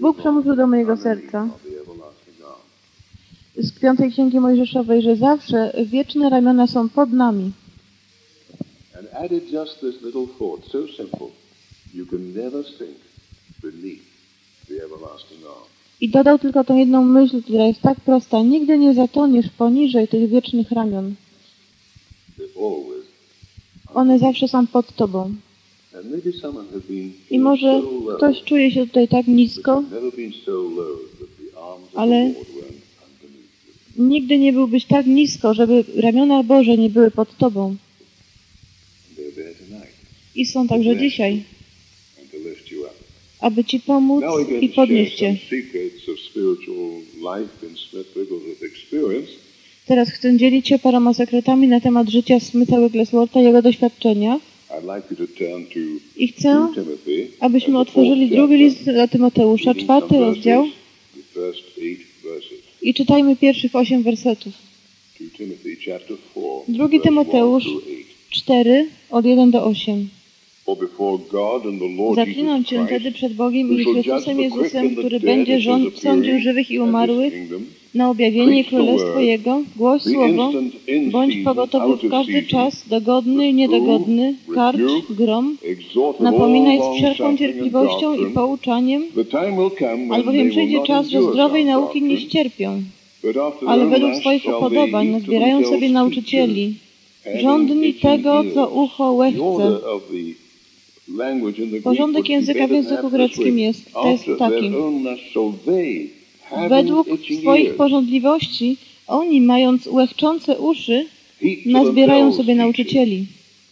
Bóg przemówił do mojego serca z 5. Księgi Mojżeszowej, że zawsze wieczne ramiona są pod nami. I dodał tylko tą jedną myśl, która jest tak prosta. Nigdy nie zatoniesz poniżej tych wiecznych ramion. One zawsze są pod Tobą. I może ktoś czuje się tutaj tak nisko, ale nigdy nie byłbyś tak nisko, żeby ramiona Boże nie były pod Tobą. I są także dzisiaj, aby Ci pomóc i podnieść Cię. Teraz chcę dzielić się paroma sekretami na temat życia Smitha Wiggleswortha i jego doświadczenia. I chcę, abyśmy otworzyli drugi list do Tymoteusza, 4. rozdział i czytajmy pierwszych 8 wersetów. 2 Tymoteusz 4, od 1 do 8. Zaklinam Cię wtedy przed Bogiem i Chrystusem Jezusem, który będzie sądził żywych i umarłych, na objawienie i królestwo Jego, głoś słowo, bądź pogotowy w każdy czas, dogodny i niedogodny, karcz, grom, napominaj z wszelką cierpliwością i pouczaniem, albowiem przyjdzie czas, że zdrowej nauki nie ścierpią, ale według swoich upodobań nazbierają sobie nauczycieli, żądni tego, co ucho łechce. Porządek języka w języku greckim jest taki. Według swoich pożądliwości oni, mając łechczące uszy, nazbierają sobie nauczycieli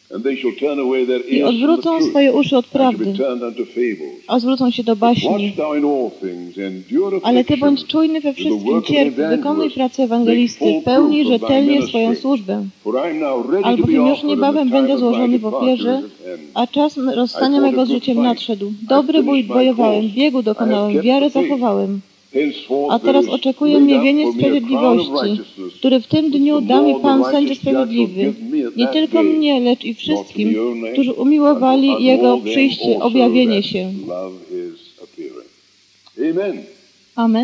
i odwrócą swoje uszy od prawdy, a zwrócą się do baśni. Ale Ty bądź czujny we wszystkim, cierp, wykonuj pracę ewangelisty, pełnij rzetelnie swoją służbę. Albowiem już niebawem będę złożony w ofierze, a czas rozstania mego z życiem nadszedł. Dobry bój bojowałem, biegu dokonałem, wiarę zachowałem. A teraz oczekuje mnie wieniec sprawiedliwości, który w tym dniu da mi Pan Sędzia Sprawiedliwy. Nie tylko mnie, lecz i wszystkim, którzy umiłowali Jego przyjście, objawienie się. Amen.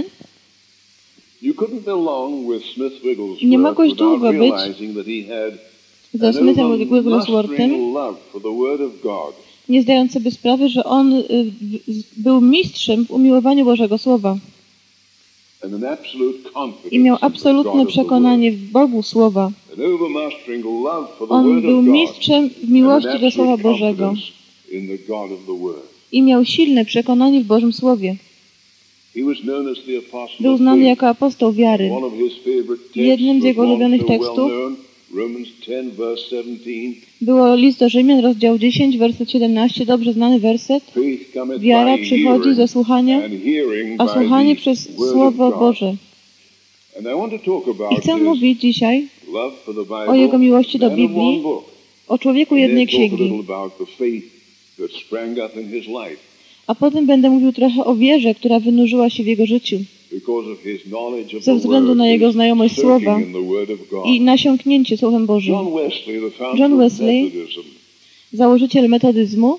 Nie mogłeś długo być ze Smithem Wigglesworthem, nie zdając sobie sprawy, że on był mistrzem w umiłowaniu Bożego Słowa. I miał absolutne przekonanie w Bogu Słowa. On był mistrzem w miłości do Słowa Bożego. I miał silne przekonanie w Bożym Słowie. Był znany jako apostoł wiary. Jednym z jego ulubionych tekstów było list do Rzymian, rozdział 10, werset 17, dobrze znany werset. Wiara przychodzi ze słuchania, a słuchanie przez Słowo Boże. I chcę mówić dzisiaj o jego miłości do Biblii, o człowieku jednej księgi. A potem będę mówił trochę o wierze, która wynurzyła się w jego życiu. Ze względu na jego znajomość Słowa i nasiąknięcie Słowem Bożym. John Wesley, założyciel metodyzmu,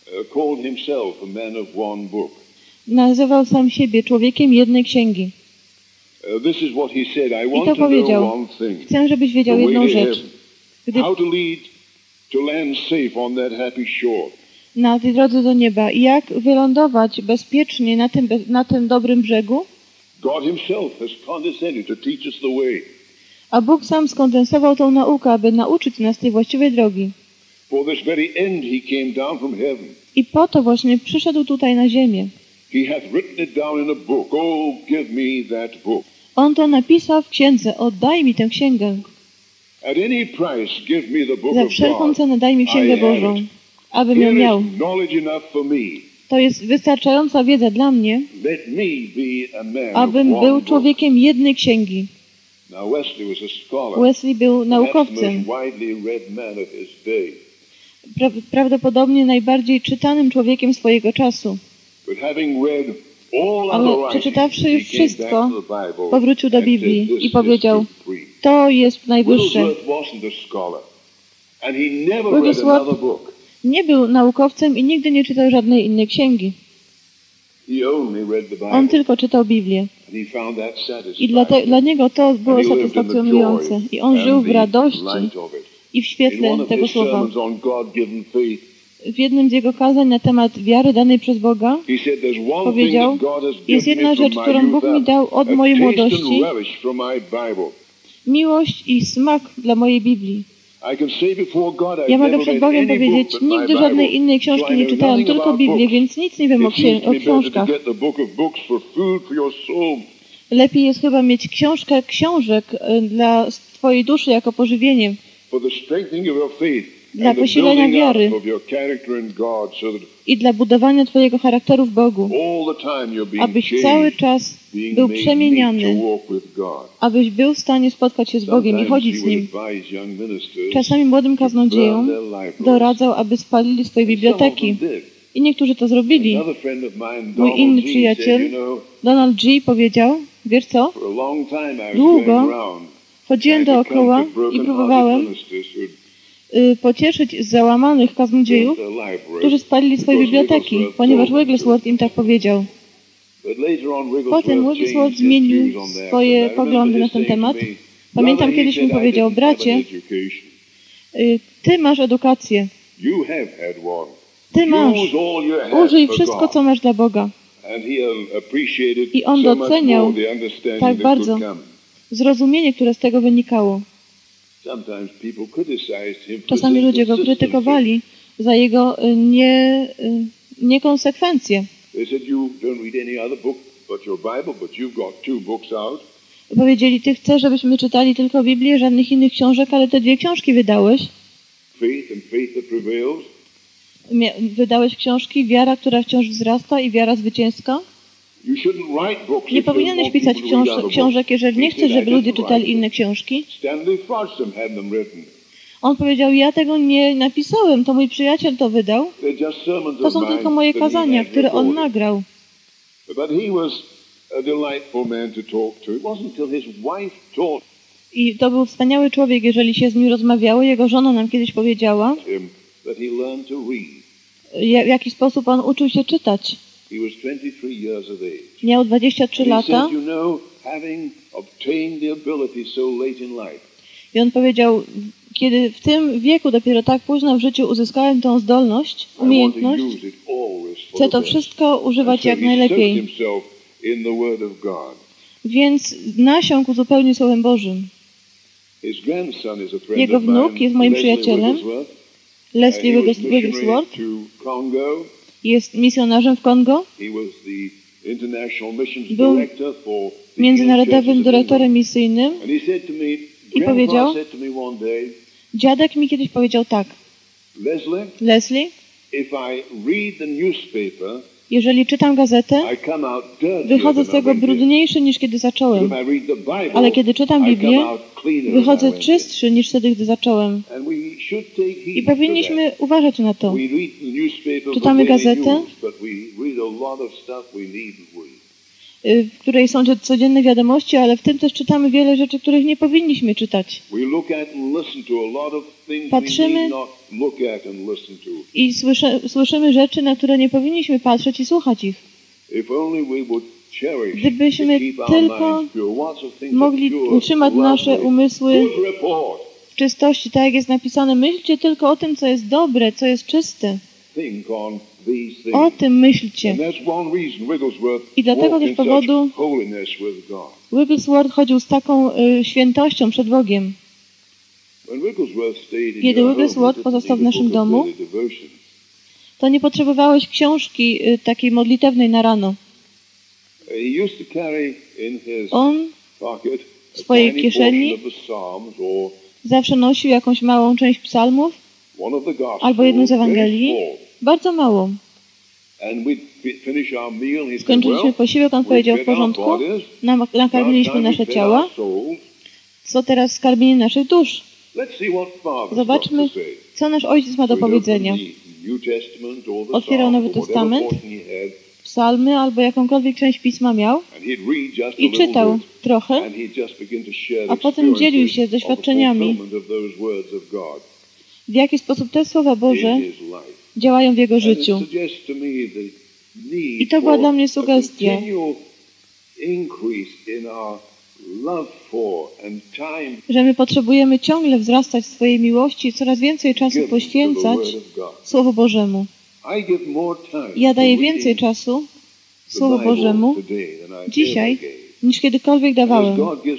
nazywał sam siebie człowiekiem jednej księgi. I to powiedział, chcę, żebyś wiedział jedną rzecz. Na tej drodze do nieba, jak wylądować bezpiecznie na tym dobrym brzegu, a Bóg sam skondensował tą naukę, aby nauczyć nas tej właściwej drogi. I po to właśnie przyszedł tutaj na ziemię. On to napisał w księdze. Oddaj mi tę księgę. Za wszelką cenę daj mi księgę Bożą, abym ją miał. To jest wystarczająca wiedza dla mnie, abym był człowiekiem jednej księgi. Wesley był naukowcem. Prawdopodobnie najbardziej czytanym człowiekiem swojego czasu. Ale przeczytawszy już wszystko, powrócił do Biblii i powiedział, to jest najwyższe. Wigglesworth nie był naukowcem i nigdy nie czytał żadnej innej księgi. On tylko czytał Biblię. I dla niego to było satysfakcjonujące. I on żył w radości i w świetle tego słowa. W jednym z jego kazań na temat wiary danej przez Boga powiedział, jest jedna rzecz, którą Bóg mi dał od mojej młodości, miłość i smak dla mojej Biblii. Ja mogę przed Bogiem powiedzieć, nigdy żadnej innej książki nie czytałem, tylko Biblię, więc nic nie wiem o książkach. Lepiej jest chyba mieć książkę książek dla twojej duszy jako pożywienie, dla posilenia wiary i dla budowania twojego charakteru w Bogu, abyś cały czas był przemieniany, abyś był w stanie spotkać się z Bogiem i chodzić z Nim. Czasami młodym kaznodziejom doradzał, aby spalili swoje biblioteki. I niektórzy to zrobili. Mój inny przyjaciel, Donald G., powiedział, wiesz co, długo chodziłem dookoła i próbowałem pocieszyć załamanych kaznodziejów, którzy spalili swoje biblioteki, ponieważ Wigglesworth im tak powiedział. Potem Wigglesworth zmienił swoje poglądy na ten temat. Pamiętam, kiedyś mi powiedział, bracie, ty masz edukację. Ty masz. Użyj wszystko, co masz dla Boga. I on doceniał tak bardzo zrozumienie, które z tego wynikało. Czasami ludzie go krytykowali za jego niekonsekwencje. Powiedzieli, ty chcesz, żebyśmy czytali tylko Biblię, żadnych innych książek, ale te 2 książki wydałeś. Wydałeś książki, wiara, która wciąż wzrasta i wiara zwycięska. Nie powinieneś pisać książek, jeżeli nie chcesz, żeby ludzie czytali inne książki. On powiedział, ja tego nie napisałem, to mój przyjaciel to wydał. To są tylko moje kazania, które on nagrał. I to był wspaniały człowiek, jeżeli się z nim rozmawiało. Jego żona nam kiedyś powiedziała, w jaki sposób on uczył się czytać. Miał 23 lata. I on powiedział, kiedy w tym wieku, dopiero tak późno w życiu uzyskałem tą zdolność, umiejętność, chcę to wszystko używać jak najlepiej. Więc nasiąkł zupełnie Słowem Bożym. Jego wnuk jest moim przyjacielem, Leslie Wigglesworth. Jest misjonarzem w Kongo. Był międzynarodowym dyrektorem misyjnym i powiedział, dziadek mi kiedyś powiedział tak, Leslie, jeżeli czytam gazetę, wychodzę z tego brudniejszy niż kiedy zacząłem. Ale kiedy czytam Biblię, wychodzę czystszy niż wtedy, gdy zacząłem. I powinniśmy uważać na to. Czytamy gazetę, w której są codzienne wiadomości, ale w tym też czytamy wiele rzeczy, których nie powinniśmy czytać. Patrzymy i słyszymy rzeczy, na które nie powinniśmy patrzeć i słuchać ich. Gdybyśmy tylko mogli utrzymać nasze umysły w czystości, tak jak jest napisane, myślcie tylko o tym, co jest dobre, co jest czyste. O tym myślcie. I dlatego też powodu Wigglesworth chodził z taką świętością przed Bogiem. Kiedy Wigglesworth pozostał w naszym domu, to nie potrzebowałeś książki takiej modlitewnej na rano. On w swojej kieszeni zawsze nosił jakąś małą część psalmów albo jedną z Ewangelii, bardzo małą. Skończyliśmy posiłek, on powiedział, w porządku, nakarmiliśmy nasze ciała, co teraz z karmieniem naszych dusz? Zobaczmy, co nasz Ojciec ma do powiedzenia. Otwierał Nowy Testament, psalmy albo jakąkolwiek część Pisma miał i czytał trochę, a potem dzielił się doświadczeniami, w jaki sposób te Słowa Boże działają w jego życiu. I to była dla mnie sugestia, że my potrzebujemy ciągle wzrastać w swojej miłości i coraz więcej czasu poświęcać Słowu Bożemu. Ja daję więcej czasu Słowu Bożemu dzisiaj, niż kiedykolwiek dawałem.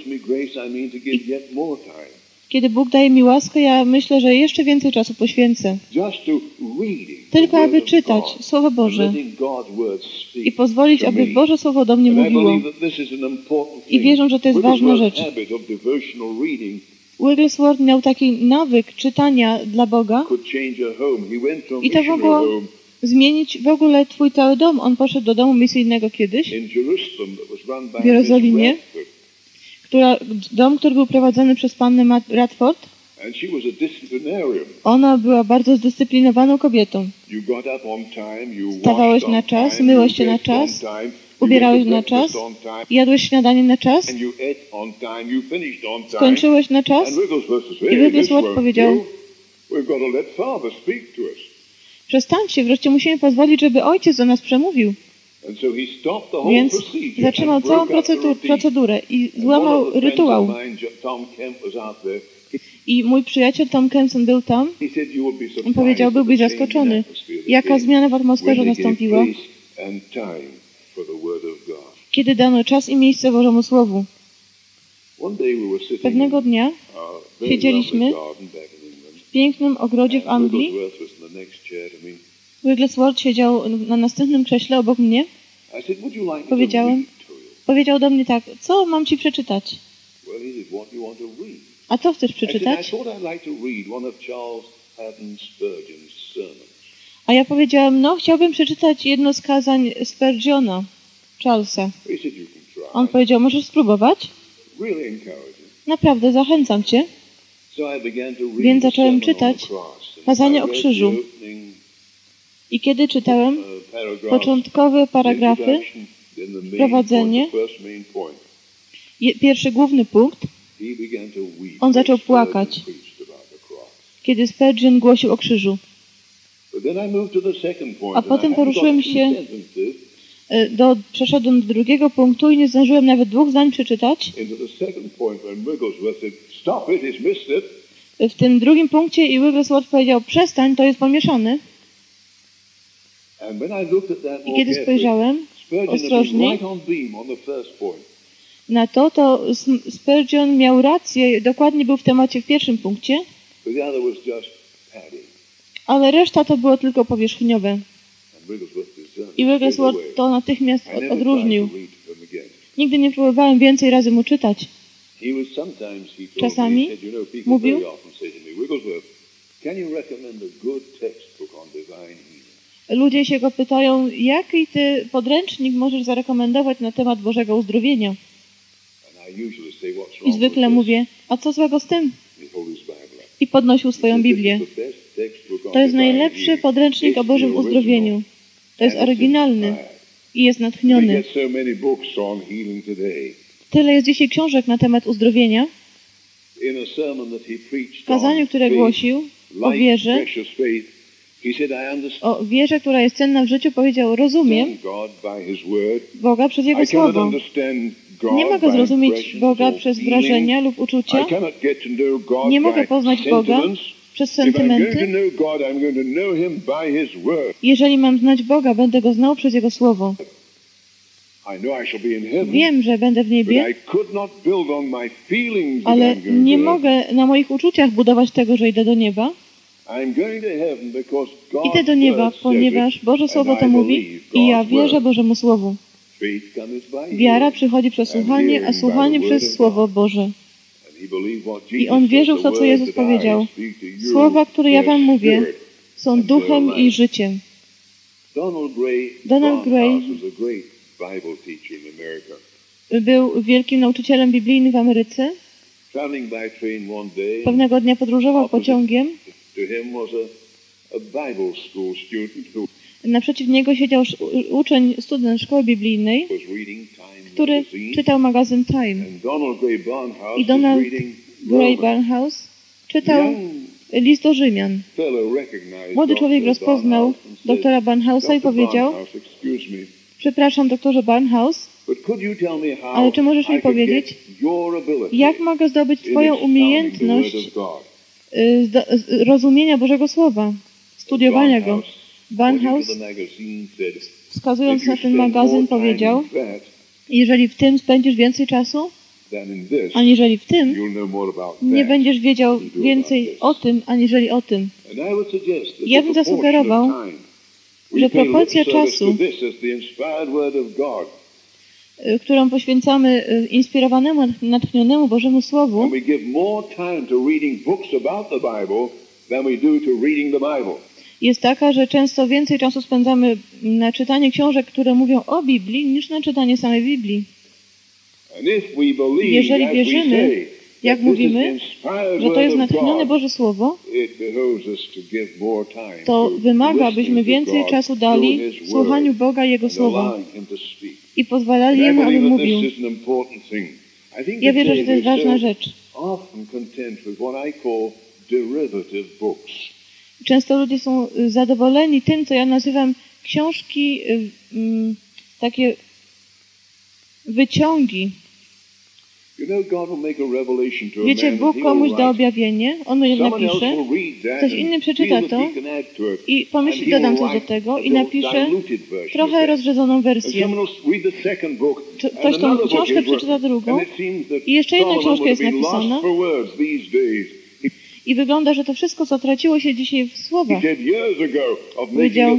Kiedy Bóg daje mi łaskę, ja myślę, że jeszcze więcej czasu poświęcę. Tylko aby czytać Słowo Boże i pozwolić, aby Boże Słowo do mnie mówiło. I wierzę, że to jest ważna rzecz. Wigglesworth miał taki nawyk czytania dla Boga i to mogło zmienić w ogóle twój cały dom. On poszedł do domu misyjnego kiedyś w Jerozolimie, dom, który był prowadzony przez pannę Radford. Ona była bardzo zdyscyplinowaną kobietą. Wstawałeś na czas, myłeś się na czas, ubierałeś na czas, jadłeś śniadanie na czas, skończyłeś na czas i Wigglesworth powiedział: przestańcie, wreszcie musimy pozwolić, żeby Ojciec do nas przemówił. Więc zatrzymał całą procedurę i złamał rytuał. I mój przyjaciel Tom Kempson był tam. On powiedział, byłbyś zaskoczony, jaka zmiana w atmosferze nastąpiła, kiedy dano czas i miejsce Bożemu Słowu. Pewnego dnia siedzieliśmy w pięknym ogrodzie w Anglii. Wigglesworth siedział na następnym krześle obok mnie. Powiedział do mnie tak: co mam ci przeczytać? A co chcesz przeczytać? A ja powiedziałem: no, chciałbym przeczytać jedno z kazań Spurgeona, Charlesa. On powiedział: możesz spróbować? Naprawdę, zachęcam cię. Więc zacząłem czytać kazanie o krzyżu. I kiedy czytałem początkowe paragrafy, wprowadzenie, pierwszy główny punkt, on zaczął płakać, kiedy Spurgeon głosił o krzyżu. A potem poruszyłem się, przeszedłem do drugiego punktu i nie zdążyłem nawet 2 zdań przeczytać. W tym drugim punkcie i Wigglesworth powiedział: przestań, to jest pomieszane. I kiedy spojrzałem ostrożniej na to, to Spurgeon miał rację, dokładnie był w temacie w pierwszym punkcie, ale reszta to było tylko powierzchniowe. I Wigglesworth to natychmiast odróżnił. Nigdy nie próbowałem więcej razy mu czytać. Czasami mówił: ludzie się go pytają, jaki ty podręcznik możesz zarekomendować na temat Bożego uzdrowienia? I zwykle mówię: a co złego z tym? I podnosił swoją Biblię. To jest najlepszy podręcznik o Bożym uzdrowieniu. To jest oryginalny i jest natchniony. Tyle jest dzisiaj książek na temat uzdrowienia. W kazaniu, które głosił o wierze, która jest cenna w życiu, powiedział: rozumiem Boga przez Jego Słowo. Nie mogę zrozumieć Boga przez wrażenia lub uczucia. Nie mogę poznać Boga przez sentymenty. Jeżeli mam znać Boga, będę Go znał przez Jego Słowo. Wiem, że będę w niebie, ale nie mogę na moich uczuciach budować tego, że idę do nieba. Idę do nieba, ponieważ Boże Słowo to mówi i ja wierzę Bożemu Słowu. Wiara przychodzi przez słuchanie, a słuchanie przez Słowo Boże. I on wierzył w to, co Jezus powiedział. Słowa, które ja wam mówię, są duchem i życiem. Donald Gray był wielkim nauczycielem biblijnym w Ameryce. Pewnego dnia podróżował pociągiem. Naprzeciw niego siedział student szkoły biblijnej, który czytał magazyn Time. I Donald Gray Barnhouse czytał list do Rzymian. Młody człowiek rozpoznał doktora Barnhouse'a i powiedział: przepraszam, doktorze Barnhouse, ale czy możesz mi powiedzieć, jak mogę zdobyć Twoją umiejętność rozumienia Bożego Słowa, studiowania go? Barnhouse, wskazując na ten magazyn, powiedział: jeżeli w tym spędzisz więcej czasu, aniżeli w tym, nie będziesz wiedział więcej o tym, aniżeli o tym. Ja bym zasugerował, że proporcja czasu, którą poświęcamy inspirowanemu, natchnionemu Bożemu Słowu, jest taka, że często więcej czasu spędzamy na czytanie książek, które mówią o Biblii, niż na czytanie samej Biblii. Jeżeli wierzymy, jak mówimy, że to jest natchnione Boże Słowo, to wymaga, byśmy więcej czasu dali słuchaniu Boga i Jego Słowa i pozwalali Jemu, aby mówił. Ja wierzę, że to jest ważna rzecz. Często ludzie są zadowoleni tym, co ja nazywam książki, takie wyciągi. Wiecie, Bóg komuś da objawienie, on je napisze, ktoś inny przeczyta to i pomyśli, dodam coś do tego i napisze trochę rozrzedzoną wersję. Ktoś tą książkę przeczyta drugą i jeszcze jedna książka jest napisana i wygląda, że to wszystko, co traciło się dzisiaj w słowach. Powiedział,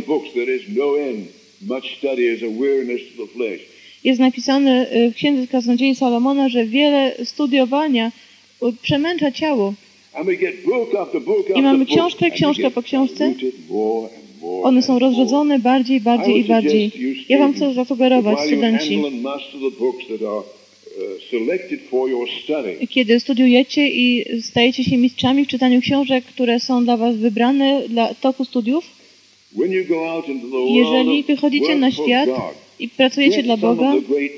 jest napisane w Księdze Kaznodziei Salomona, że wiele studiowania przemęcza ciało. I mamy książkę po książce. One są rozrzedzone bardziej i bardziej. Ja wam chcę zasugerować, studenci, kiedy studiujecie i stajecie się mistrzami w czytaniu książek, które są dla was wybrane dla toku studiów, jeżeli wychodzicie na świat i pracujecie dla Boga,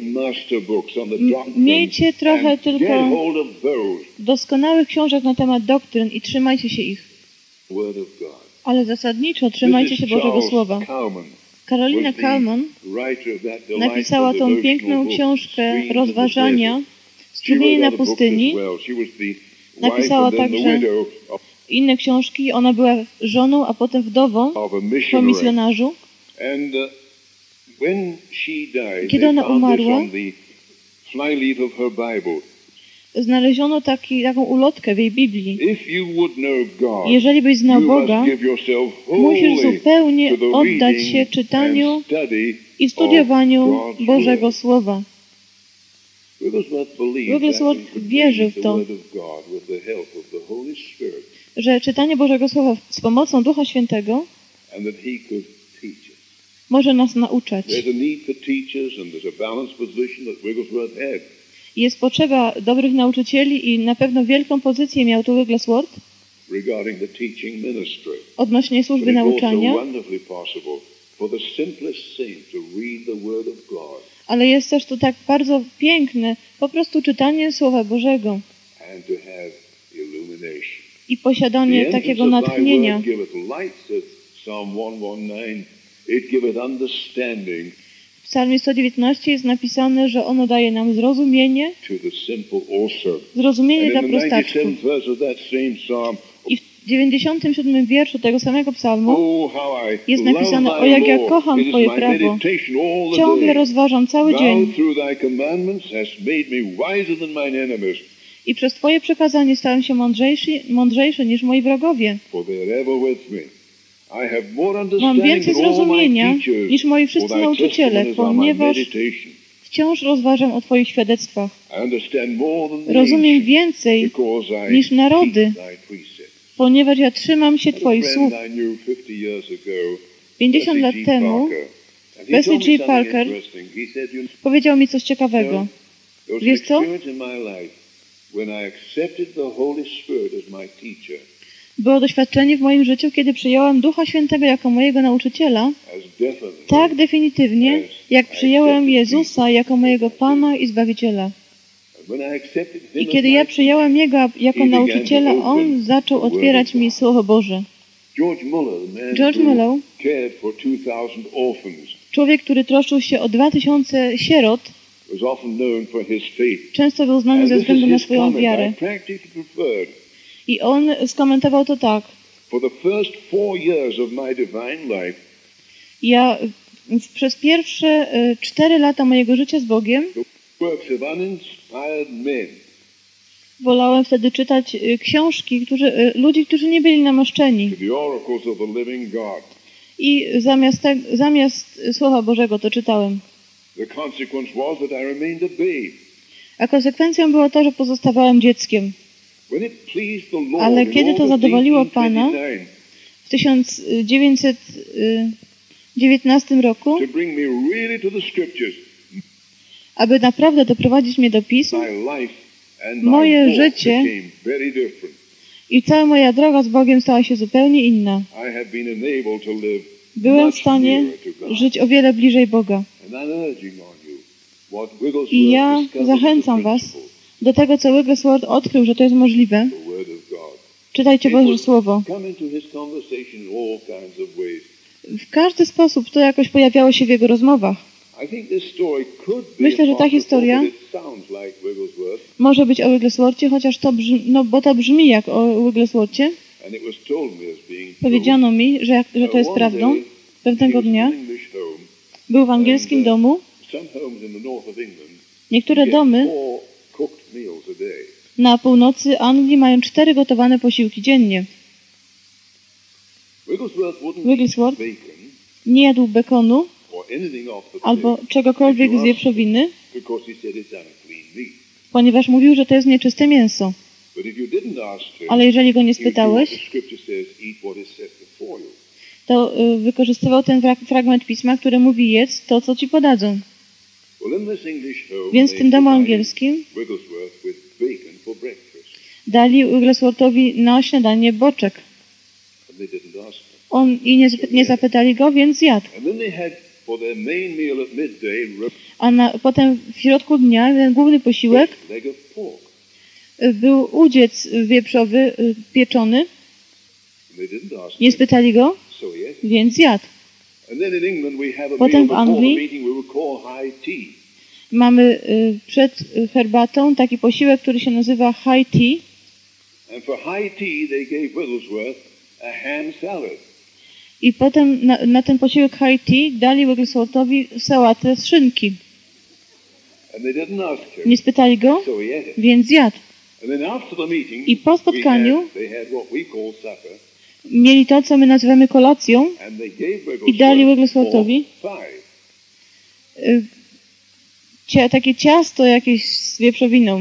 miejcie trochę tylko doskonałych książek na temat doktryn i trzymajcie się ich. Ale zasadniczo trzymajcie się Bożego Słowa. Carolina Kalman napisała tą piękną książkę rozważania Strumienie na pustyni. Napisała także inne książki. Ona była żoną, a potem wdową po misjonarzu. Kiedy ona umarła, znaleziono taką ulotkę w jej Biblii. Jeżeli byś znał Boga, musisz zupełnie oddać się czytaniu i studiowaniu Bożego Słowa. Wigglesworth wierzył w to, że czytanie Bożego Słowa z pomocą Ducha Świętego może nas nauczać. Jest potrzeba dobrych nauczycieli i na pewno wielką pozycję miał tu Wigglesworth odnośnie służby nauczania. Ale jest też to tak bardzo piękne, po prostu czytanie Słowa Bożego i posiadanie takiego natchnienia. W Psalmie 119 jest napisane, że ono daje nam zrozumienie dla prostaczków. I w 97 wierszu tego samego psalmu jest napisane: o jak ja kocham Twoje prawo, ciągle rozważam cały dzień i przez Twoje przekazanie stałem się mądrzejszy niż moi wrogowie. Mam więcej zrozumienia niż moi wszyscy nauczyciele, ponieważ wciąż rozważam o Twoich świadectwach. Rozumiem więcej niż narody, ponieważ ja trzymam się Twoich słów. 50 lat temu Wesley J. Parker powiedział mi coś ciekawego. Wiesz co? Było doświadczenie w moim życiu, kiedy przyjąłem Ducha Świętego jako mojego nauczyciela, tak definitywnie, jak przyjąłem Jezusa jako mojego Pana i Zbawiciela. I kiedy ja przyjąłem Jego jako nauczyciela, On zaczął otwierać mi Słowo Boże. George Muller, człowiek, który troszczył się o 2000 sierot, często był znany ze względu na swoją wiarę. I on skomentował to tak. Ja przez pierwsze 4 lata mojego życia z Bogiem wolałem wtedy czytać książki ludzi, którzy nie byli namaszczeni. I zamiast Słowa Bożego to czytałem. A konsekwencją było to, że pozostawałem dzieckiem. Ale kiedy to zadowoliło Pana w 1919 roku, aby naprawdę doprowadzić mnie do Pism, moje życie i cała moja droga z Bogiem stała się zupełnie inna. Byłem w stanie żyć o wiele bliżej Boga. I ja zachęcam Was do tego, co Wigglesworth odkrył, że to jest możliwe. Czytajcie Boże Słowo. W każdy sposób to jakoś pojawiało się w jego rozmowach. Myślę, że ta historia może być o Wigglesworthie, chociaż bo to brzmi jak o Wigglesworthie. Powiedziano mi, że to jest prawdą. Pewnego dnia był w angielskim domu. Niektóre domy na północy Anglii mają 4 gotowane posiłki dziennie. Wigglesworth nie jadł bekonu albo czegokolwiek z wieprzowiny, ponieważ mówił, że to jest nieczyste mięso. Ale jeżeli go nie spytałeś, to wykorzystywał ten fragment Pisma, który mówi: jedz to, co ci podadzą. Więc w tym domu angielskim dali Wigglesworthowi na śniadanie boczek. I nie zapytali go, więc zjadł. A potem w środku dnia ten główny posiłek był udziec wieprzowy pieczony. Nie spytali go, więc zjadł. Potem w Anglii mamy przed herbatą taki posiłek, który się nazywa high tea. I potem na ten posiłek high tea dali Wigglesworthowi sałatę z szynki. Nie spytali go, więc zjadł. I po spotkaniu mieli to, co my nazywamy kolacją, i dali Wigglesworthowi takie ciasto jakieś z wieprzowiną.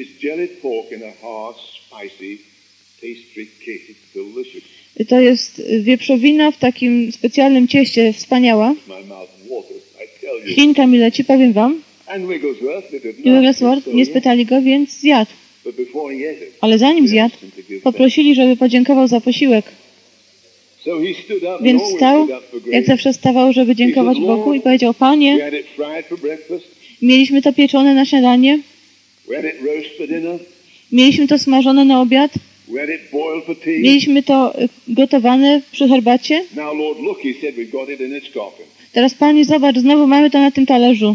To jest wieprzowina w takim specjalnym cieście, wspaniała. Ślinka mi leci, powiem wam. I Wigglesworth nie spytali go, więc zjadł. Ale zanim zjadł, poprosili, żeby podziękował za posiłek. Więc wstał, jak zawsze stawał, żeby dziękować Bogu, i powiedział: Panie, mieliśmy to pieczone na śniadanie, mieliśmy to smażone na obiad, mieliśmy to gotowane przy herbacie. Teraz Panie, zobacz, znowu mamy to na tym talerzu.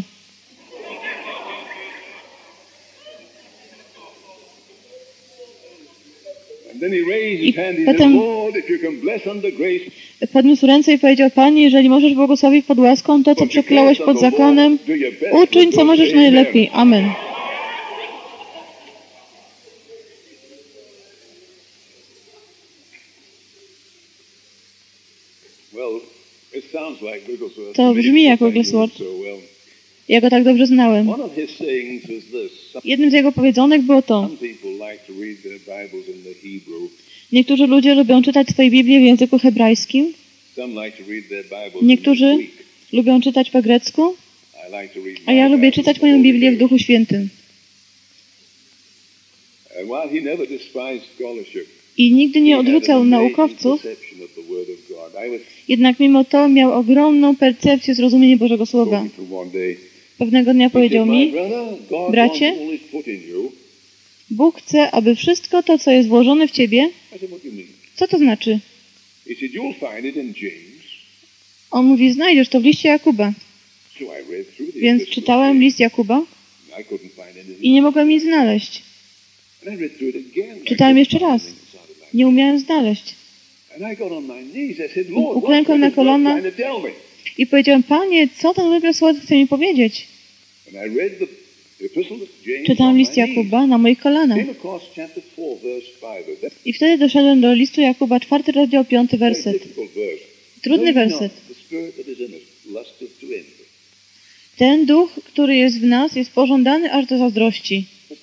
I potem podniósł ręce i powiedział: Panie, jeżeli możesz błogosławić pod łaską to, co przekląłeś pod zakonem, uczyń, co możesz najlepiej. Amen. To brzmi jak Wigglesworth. Ja go tak dobrze znałem. Jednym z jego powiedzonek było to: niektórzy ludzie lubią czytać swoje Biblię w języku hebrajskim. Niektórzy lubią czytać po grecku. A ja lubię czytać moją Biblię w Duchu Świętym. I nigdy nie odrzucał naukowców. Jednak mimo to miał ogromną percepcję zrozumienia Bożego Słowa. Pewnego dnia powiedział mi: bracie, Bóg chce, aby wszystko to, co jest włożone w ciebie... Co to znaczy? On mówi, znajdziesz to w liście Jakuba. Więc czytałem list Jakuba i nie mogłem nic znaleźć. Czytałem jeszcze raz. Nie umiałem znaleźć. Uklękłem na kolana i powiedziałem, Panie, co ten Biblia Słowa chce mi powiedzieć? Czytałem list Jakuba na moich kolanach. I wtedy doszedłem do listu Jakuba, 4 rozdział, 5 werset. Trudny werset. Ten duch, który jest w nas, jest pożądany aż do zazdrości.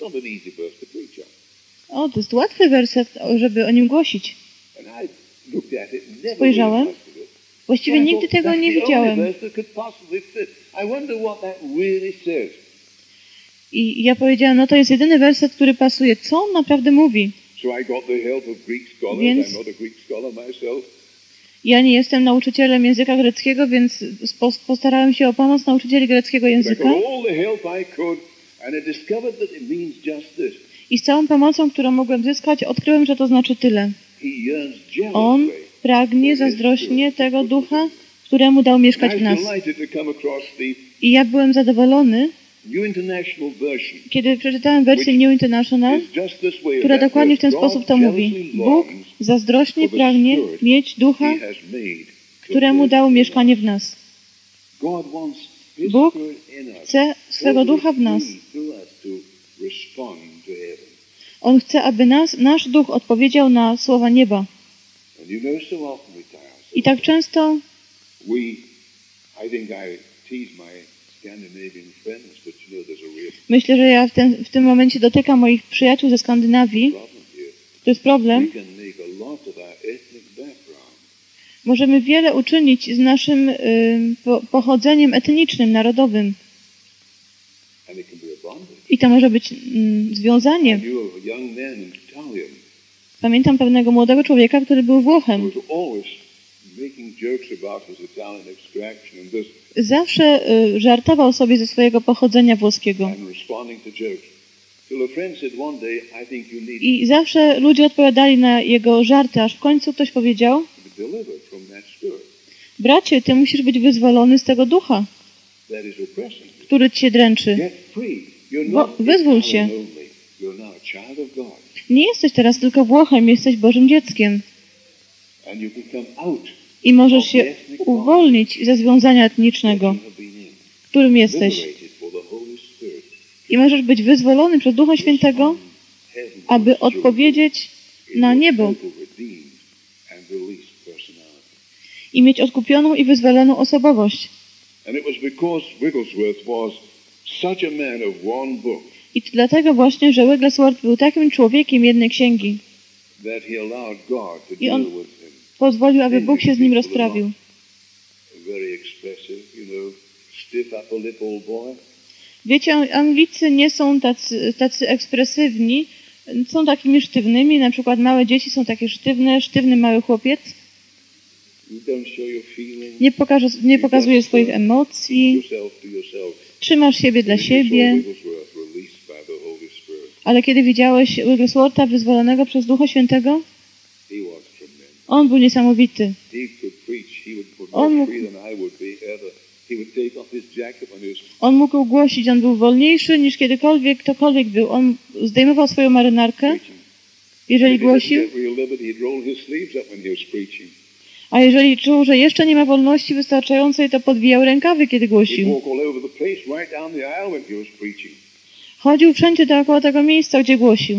O, to jest łatwy werset, żeby o nim głosić. Spojrzałem. Właściwie nigdy tego nie widziałem. I ja powiedziałem, no to jest jedyny werset, który pasuje. Co on naprawdę mówi? Więc ja nie jestem nauczycielem języka greckiego, więc postarałem się o pomoc nauczycieli greckiego języka. I z całą pomocą, którą mogłem zyskać, odkryłem, że to znaczy tyle. On pragnie zazdrośnie tego ducha, któremu dał mieszkać w nas. I ja byłem zadowolony, kiedy przeczytałem wersję New International, która dokładnie w ten sposób to mówi. Bóg zazdrośnie pragnie mieć ducha, któremu dał mieszkanie w nas. Bóg chce swego ducha w nas. On chce, aby nasz duch odpowiedział na słowa nieba. I tak często myślę, że ja w tym momencie dotykam moich przyjaciół ze Skandynawii. To jest problem. Możemy wiele uczynić z naszym pochodzeniem etnicznym, narodowym. I to może być związanie. Pamiętam pewnego młodego człowieka, który był Włochem. Zawsze żartował sobie ze swojego pochodzenia włoskiego. I zawsze ludzie odpowiadali na jego żarty, aż w końcu ktoś powiedział: bracie, ty musisz być wyzwolony z tego ducha, który cię dręczy. Wyzwól się. Nie jesteś teraz tylko Włochem, jesteś Bożym dzieckiem. I możesz się uwolnić ze związania etnicznego, w którym jesteś. I możesz być wyzwolony przez Ducha Świętego, aby odpowiedzieć na niebo i mieć odkupioną i wyzwoloną osobowość. I dlatego właśnie, że Wigglesworth był takim człowiekiem jednej księgi. I on pozwolił, aby Bóg się z nim rozprawił. Wiecie, Anglicy nie są tacy ekspresywni, są takimi sztywnymi, na przykład małe dzieci są takie sztywny mały chłopiec. Nie pokazuje swoich emocji, trzymasz siebie dla siebie. Ale kiedy widziałeś Wiggleswortha wyzwolonego przez Ducha Świętego, on był niesamowity. On mógł głosić, on był wolniejszy niż kiedykolwiek ktokolwiek był. On zdejmował swoją marynarkę, jeżeli głosił. A jeżeli czuł, że jeszcze nie ma wolności wystarczającej, to podwijał rękawy, kiedy głosił. Chodził wszędzie dookoła tego miejsca, gdzie głosił.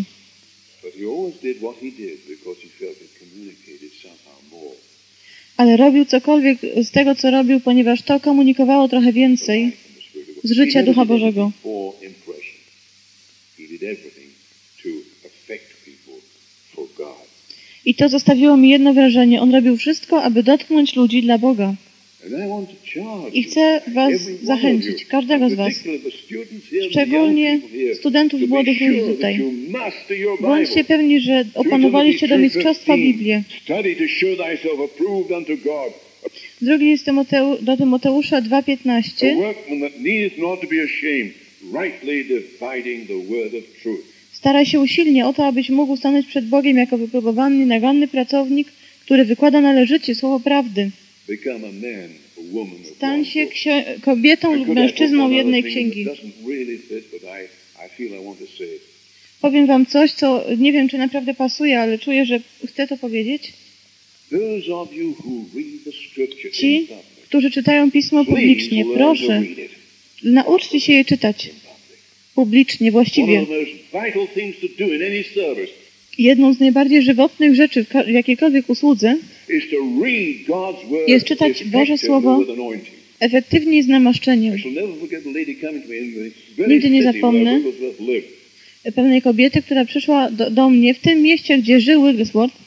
Ale robił cokolwiek z tego, co robił, ponieważ to komunikowało trochę więcej z życia Ducha Bożego. I to zostawiło mi jedno wrażenie. On robił wszystko, aby dotknąć ludzi dla Boga. I chcę was zachęcić, każdego z was, szczególnie studentów młodych ludzi tutaj. Bądźcie pewni, że opanowaliście do mistrzostwa Biblię. Drugi list do Tymoteusza 2:15. Staraj się usilnie o to, abyś mógł stanąć przed Bogiem jako wypróbowany, naganny pracownik, który wykłada należycie słowo prawdy. Stań się kobietą lub mężczyzną jednej księgi. Powiem wam coś, co nie wiem, czy naprawdę pasuje, ale czuję, że chcę to powiedzieć. Ci, którzy czytają Pismo publicznie, proszę, nauczcie się je czytać publicznie, właściwie. Jedną z najbardziej żywotnych rzeczy w jakiejkolwiek usłudze jest czytać Boże Słowo efektywnie i z namaszczeniem. Nigdy nie zapomnę pewnej kobiety, która przyszła do mnie w tym mieście, gdzie żył Wigglesworth,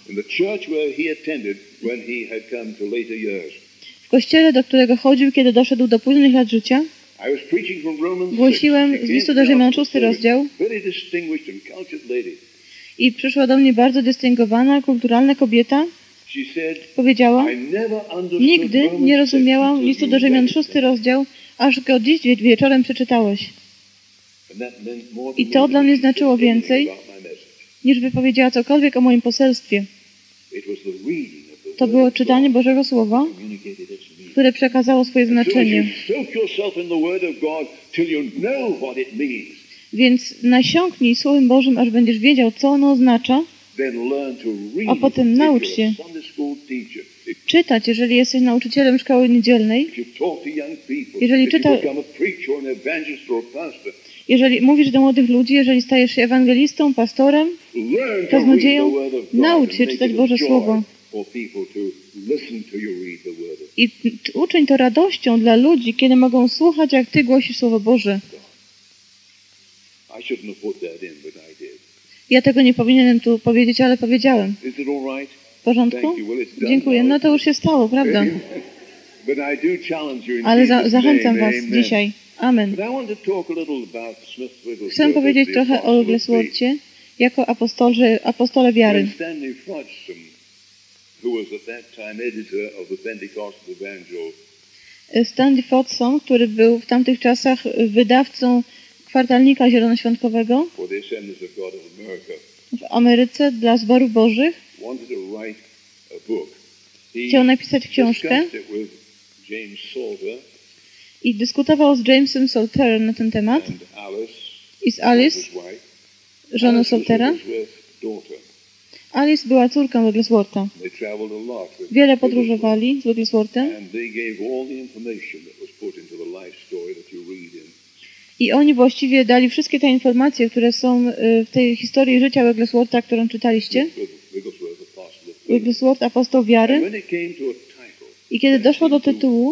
w kościele, do którego chodził, kiedy doszedł do późnych lat życia. Głosiłem z listu do Rzymian 6 rozdział i przyszła do mnie bardzo dystyngowana, kulturalna kobieta. Powiedziała, nigdy nie rozumiałam listu do Rzymian 6 rozdział, aż go dziś wieczorem przeczytałeś. I to dla mnie znaczyło więcej, niż by powiedziała cokolwiek o moim poselstwie. To było czytanie Bożego Słowa, które przekazało swoje znaczenie. Więc nasiąknij Słowem Bożym, aż będziesz wiedział, co ono oznacza, a potem naucz się czytać, jeżeli jesteś nauczycielem szkoły niedzielnej, jeżeli mówisz do młodych ludzi, jeżeli stajesz się ewangelistą, pastorem, kaznodzieją, naucz się czytać Boże Słowo. I uczyń to radością dla ludzi, kiedy mogą słuchać, jak Ty głosisz Słowo Boże. Ja tego nie powinienem tu powiedzieć, ale powiedziałem. W porządku? Dziękuję. No to już się stało, prawda? Ale zachęcam Was dzisiaj. Amen. Chcę powiedzieć trochę o Wigglesworthie jako apostole wiary. Stanley Fodson, który był w tamtych czasach wydawcą kwartalnika zielonoświątkowego w Ameryce dla zborów bożych, chciał napisać książkę i dyskutował z Jamesem Salterem na ten temat i z Alice, żoną Saltera. Alice była córką Wiggleswortha. Wiele podróżowali z Wigglesworthem i oni właściwie dali wszystkie te informacje, które są w tej historii życia Wiggleswortha, którą czytaliście. Wigglesworth, apostoł wiary. I kiedy doszło do tytułu,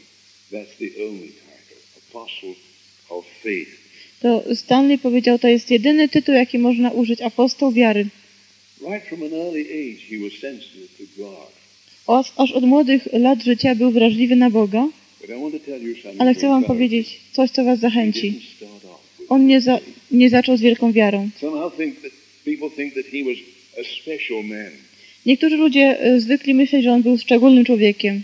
to Stanley powiedział, to jest jedyny tytuł, jaki można użyć, apostoł wiary. Aż od młodych lat życia był wrażliwy na Boga, ale chcę wam powiedzieć coś, co was zachęci. On nie zaczął z wielką wiarą. Niektórzy ludzie zwykli myśleć, że on był szczególnym człowiekiem.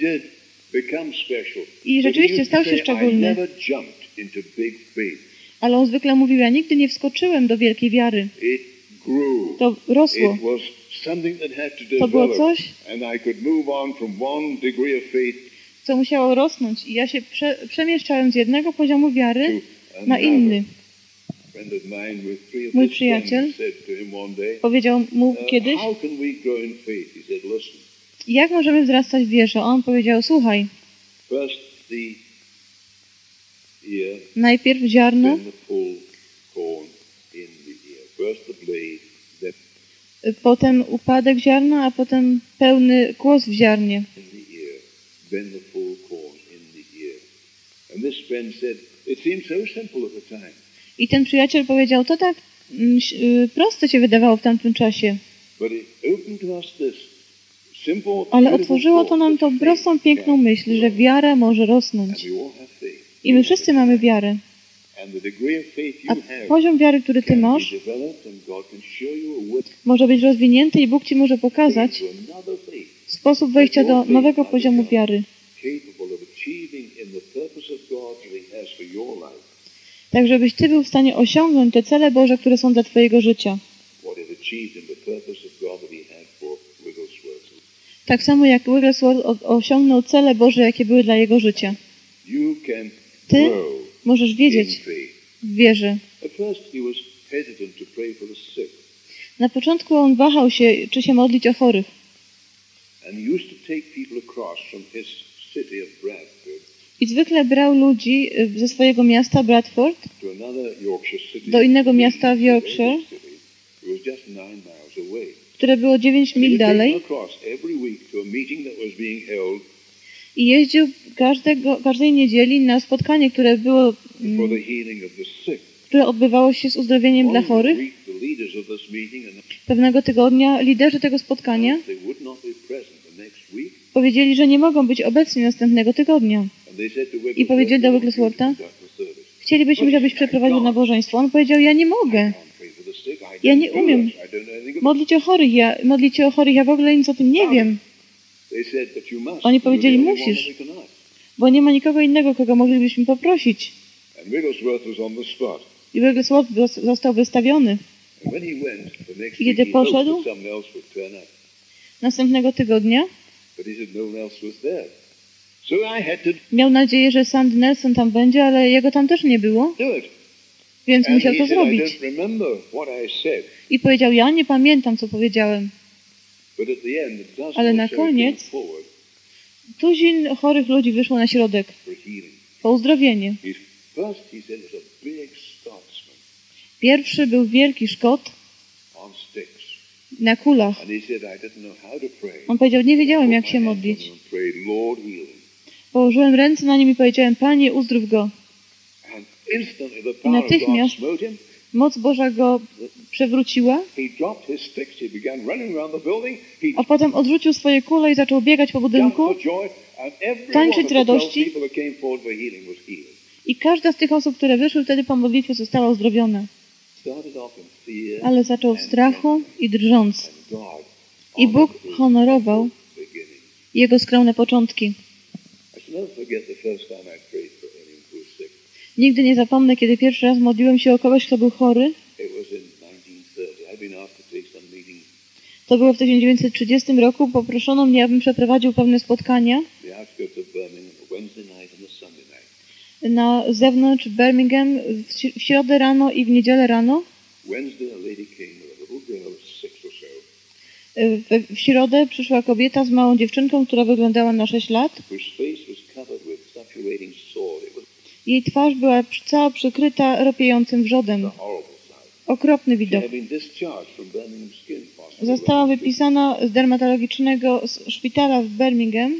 I rzeczywiście stał się szczególny. Ale on zwykle mówił, ja nigdy nie wskoczyłem do wielkiej wiary. To rosło. To było coś, co musiało rosnąć. I ja się przemieszczałem z jednego poziomu wiary na inny. Mój przyjaciel powiedział mu kiedyś, jak możemy wzrastać w wierze? On powiedział, słuchaj, najpierw ziarno, potem upadek ziarna, a potem pełny kłos w ziarnie. I ten przyjaciel powiedział, to tak proste się wydawało w tamtym czasie. Ale otworzyło to nam tą prostą, piękną myśl, że wiara może rosnąć. I my wszyscy mamy wiarę. A poziom wiary, który ty masz, może być rozwinięty i Bóg ci może pokazać sposób wejścia do nowego poziomu wiary. Tak, żebyś Ty był w stanie osiągnąć te cele Boże, które są dla Twojego życia. Tak samo jak Wigglesworth osiągnął cele Boże, jakie były dla jego życia. Ty możesz wiedzieć w wierze. Na początku on wahał się, czy się modlić o chorych. I zwykle brał ludzi ze swojego miasta Bradford do innego miasta w Yorkshire, które było 9 mil dalej. I jeździł każdej niedzieli na spotkanie, które było, które odbywało się z uzdrowieniem dla chorych. Pewnego tygodnia liderzy tego spotkania powiedzieli, że nie mogą być obecni następnego tygodnia. I powiedzieli do Wiggleswortha, chcielibyśmy, żebyś przeprowadził nabożeństwo. On powiedział, ja nie mogę. Ja nie umiem modlić się o chorych, ja w ogóle nic o tym nie wiem. Oni powiedzieli, musisz, bo nie ma nikogo innego, kogo moglibyśmy poprosić. I Wigglesworth został wystawiony. I kiedy poszedł następnego tygodnia, miał nadzieję, że Sandy Nelson tam będzie, ale jego tam też nie było. Więc musiał to zrobić. I powiedział, ja nie pamiętam, co powiedziałem. Ale na koniec tuzin chorych ludzi wyszło na środek po uzdrowienie. Pierwszy był wielki Szkot na kulach. On powiedział, nie wiedziałem, jak się modlić. Położyłem ręce na nim i powiedziałem, Panie, uzdrów go. I natychmiast moc Boża go przewróciła, a potem odrzucił swoje kule i zaczął biegać po budynku, tańczyć z radości. I każda z tych osób, które wyszły wtedy po modlitwie, została uzdrowiona. Ale zaczął w strachu i drżąc. I Bóg honorował jego skromne początki. Nigdy nie zapomnę, kiedy pierwszy raz modliłem się o kogoś, kto był chory. To było w 1930 roku. Poproszono mnie, abym przeprowadził pewne spotkania na zewnątrz Birmingham w środę rano i w niedzielę rano. W środę przyszła kobieta z małą dziewczynką, która wyglądała na 6 lat. Jej twarz była cała przykryta ropiejącym wrzodem. Okropny widok. Została wypisana z dermatologicznego szpitala w Birmingham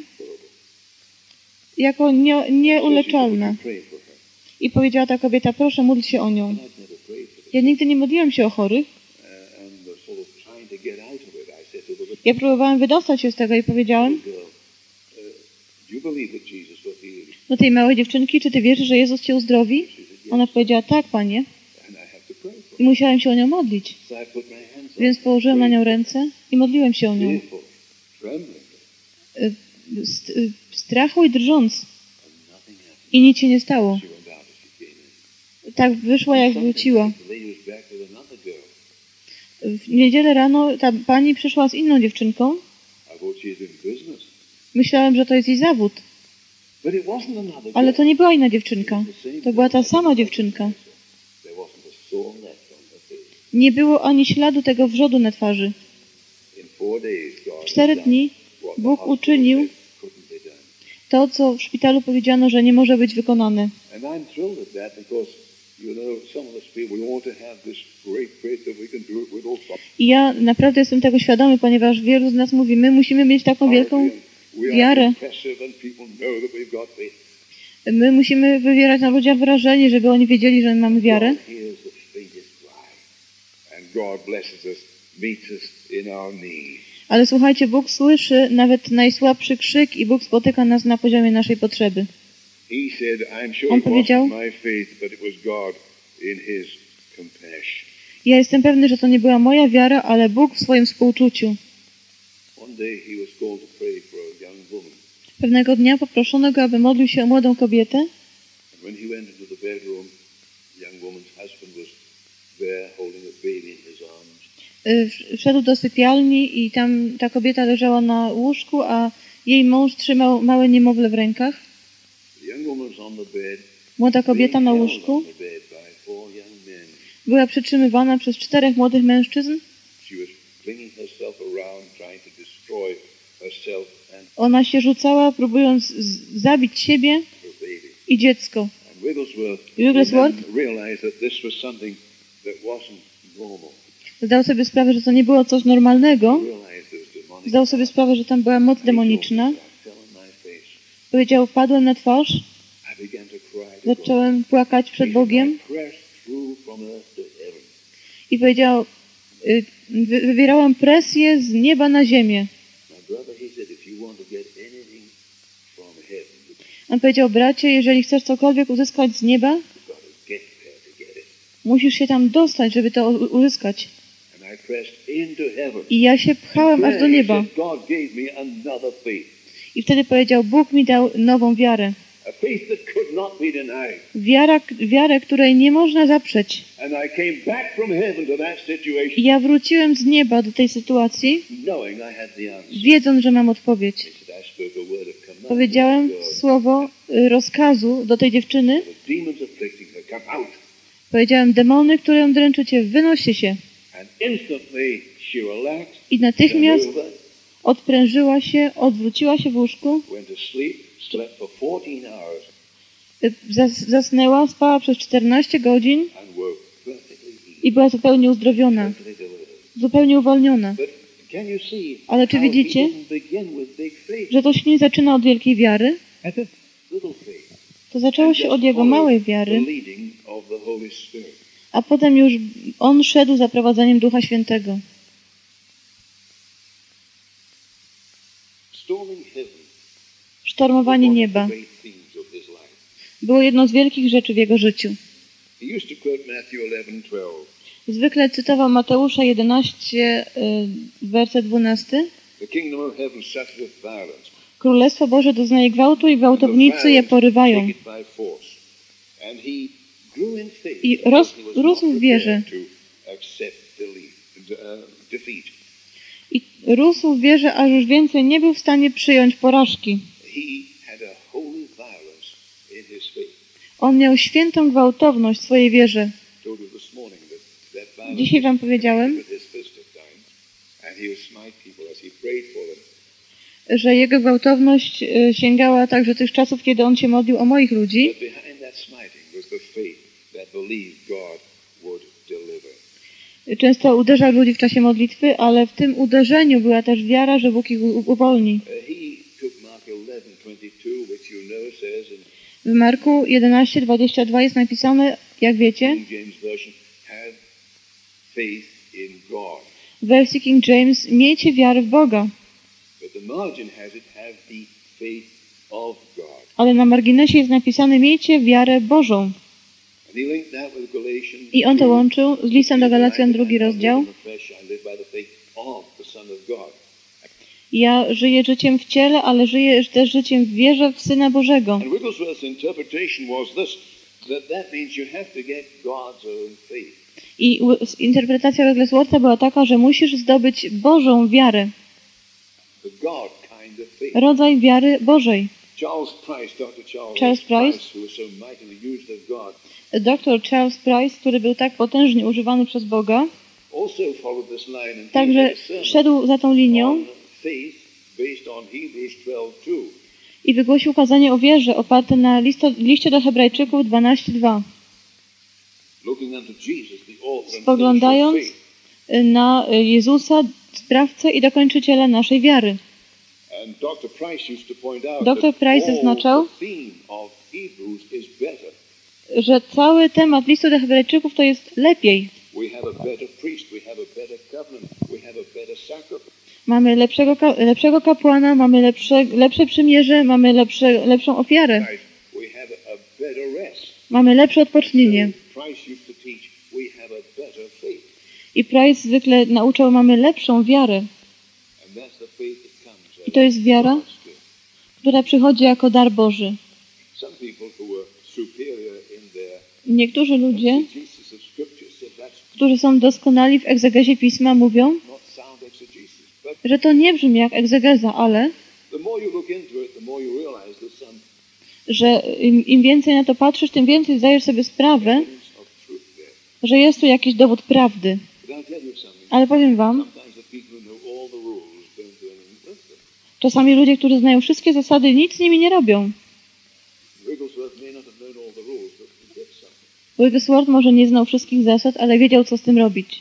jako nieuleczalna. I powiedziała ta kobieta, proszę, módl się o nią. Ja nigdy nie modliłem się o chorych. Ja próbowałem wydostać się z tego i powiedziałem do tej małej dziewczynki, czy ty wierzysz, że Jezus cię uzdrowi? Ona powiedziała, tak, Panie. I musiałem się o nią modlić. Więc położyłem na nią ręce i modliłem się o nią. W strachu i drżąc. I nic się nie stało. Tak wyszła, jak wróciła. W niedzielę rano ta pani przyszła z inną dziewczynką. Myślałem, że to jest jej zawód. Ale to nie była inna dziewczynka. To była ta sama dziewczynka. Nie było ani śladu tego wrzodu na twarzy. W 4 dni Bóg uczynił to, co w szpitalu powiedziano, że nie może być wykonane. I ja naprawdę jestem tego świadomy, ponieważ wielu z nas mówi, my musimy mieć taką wielką wiarę. My musimy wywierać na ludziach wrażenie, żeby oni wiedzieli, że my mamy wiarę. Ale słuchajcie, Bóg słyszy nawet najsłabszy krzyk i Bóg spotyka nas na poziomie naszej potrzeby. On powiedział, ja jestem pewny, że to nie była moja wiara, ale Bóg w swoim współczuciu. Pewnego dnia poproszono go, aby modlił się o młodą kobietę. Wszedł do sypialni i tam ta kobieta leżała na łóżku, a jej mąż trzymał małe niemowlę w rękach. Młoda kobieta na łóżku była przytrzymywana przez 4 młodych mężczyzn. Ona się rzucała, próbując zabić siebie i dziecko. Wigglesworth zdał sobie sprawę, że to nie było coś normalnego. Zdał sobie sprawę, że tam była moc demoniczna. Powiedział, padłem na twarz. Zacząłem płakać przed Bogiem. I powiedział, wywierałam presję z nieba na ziemię. On powiedział, bracie, jeżeli chcesz cokolwiek uzyskać z nieba, musisz się tam dostać, żeby to uzyskać. I ja się pchałem aż do nieba. I wtedy powiedział, Bóg mi dał nową wiarę. Wiarę, której nie można zaprzeć. I ja wróciłem z nieba do tej sytuacji, wiedząc, że mam odpowiedź. Powiedziałem słowo rozkazu do tej dziewczyny. Powiedziałem, demony, które ją dręczycie, wynoście się. I natychmiast odprężyła się, odwróciła się w łóżku. Zasnęła, spała przez 14 godzin i była zupełnie uzdrowiona, zupełnie uwolniona. Ale czy widzicie, że to się nie zaczyna od wielkiej wiary? To zaczęło się od jego małej wiary, a potem już on szedł za prowadzeniem Ducha Świętego. Sztormowanie nieba było jedną z wielkich rzeczy w jego życiu. Zwykle cytował Mateusza 11, werset 12. Królestwo Boże doznaje gwałtu i gwałtownicy je porywają. I rósł w wierze. I rósł w wierze, aż już więcej nie był w stanie przyjąć porażki. On miał świętą gwałtowność w swojej wierze. Dzisiaj wam powiedziałem, że jego gwałtowność sięgała także tych czasów, kiedy on się modlił o moich ludzi. Często uderzał ludzi w czasie modlitwy, ale w tym uderzeniu była też wiara, że Bóg ich uwolni. W Marku 11:22 jest napisane, jak wiecie, w wersji King James, miejcie wiarę w Boga. Ale na marginesie jest napisane, miejcie wiarę Bożą. I on to łączył z listem do Galacjan, 2 rozdział. Ja żyję życiem w ciele, ale żyję też życiem w wierze w Syna Bożego. I interpretacja Wiggleswortha była taka, że musisz zdobyć Bożą wiarę. Rodzaj wiary Bożej. Dr Charles Price, który był tak potężnie używany przez Boga, także szedł za tą linią i wygłosił kazanie o wierze oparte na liście do Hebrajczyków 12:2. Spoglądając na Jezusa, sprawcę i dokończyciela naszej wiary. Dr Price zaznaczał, że cały temat listu do Hebrajczyków to jest lepiej. Mamy lepszego kapłana, mamy lepsze przymierze, mamy lepszą ofiarę. Mamy lepsze odpocznienie. I Price zwykle nauczał, mamy lepszą wiarę. I to jest wiara, która przychodzi jako dar Boży. Niektórzy ludzie, którzy są doskonali w egzegezie Pisma, mówią, że to nie brzmi jak egzegeza, ale że im więcej na to patrzysz, tym więcej zdajesz sobie sprawę, że jest tu jakiś dowód prawdy. Ale powiem wam, czasami ludzie, którzy znają wszystkie zasady, nic z nimi nie robią. Wigglesworth może nie znał wszystkich zasad, ale wiedział, co z tym robić.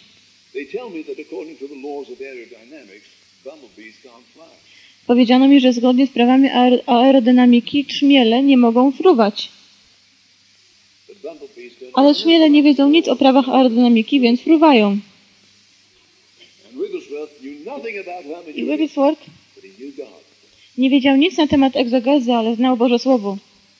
Powiedziano mi, że zgodnie z prawami aerodynamiki trzmiele nie mogą fruwać. Ale trzmiele nie wiedzą nic o prawach aerodynamiki, więc fruwają. I Wigglesworth nie wiedział nic na temat egzegezy, ale znał Boże Słowo.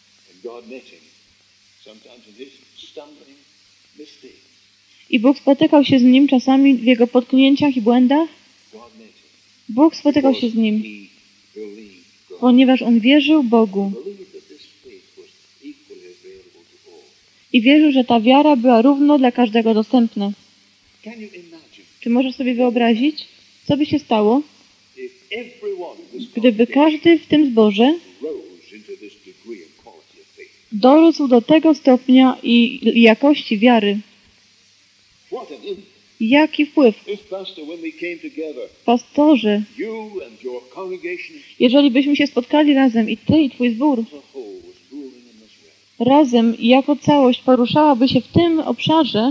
I Bóg spotykał się z nim czasami w jego potknięciach i błędach. Bóg spotykał się z nim, ponieważ on wierzył Bogu. I wierzył, że ta wiara była równo dla każdego dostępna. Czy możesz sobie wyobrazić, co by się stało, gdyby każdy w tym zborze dorósł do tego stopnia i jakości wiary? Jaki wpływ? Pastorze, jeżeli byśmy się spotkali razem i Ty i Twój zbór razem jako całość poruszałaby się w tym obszarze,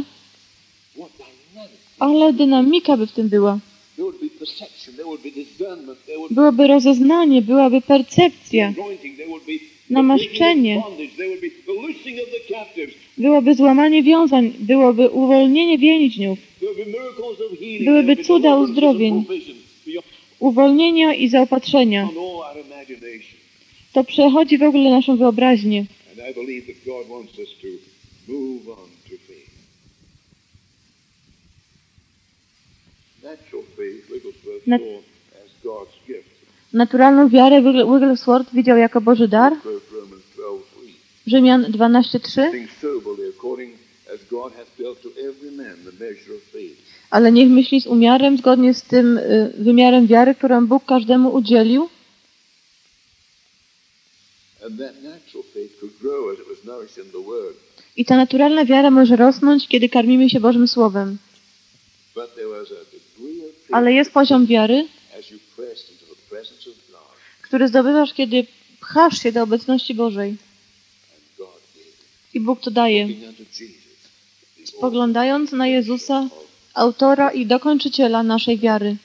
ale dynamika by w tym była. Byłoby rozeznanie, byłaby percepcja, namaszczenie, byłoby złamanie wiązań, byłoby uwolnienie więźniów, byłyby cuda uzdrowień, uwolnienia i zaopatrzenia. To przechodzi w ogóle naszą wyobraźnię. Naturalną wiarę Wigglesworth widział jako Boży dar. Rzymian 12:3. Ale niech myśli z umiarem, zgodnie z tym wymiarem wiary, którą Bóg każdemu udzielił. I ta naturalna wiara może rosnąć, kiedy karmimy się Bożym Słowem. Ale jest poziom wiary, który zdobywasz, kiedy pchasz się do obecności Bożej. I Bóg to daje. Spoglądając na Jezusa, autora i dokończyciela naszej wiary.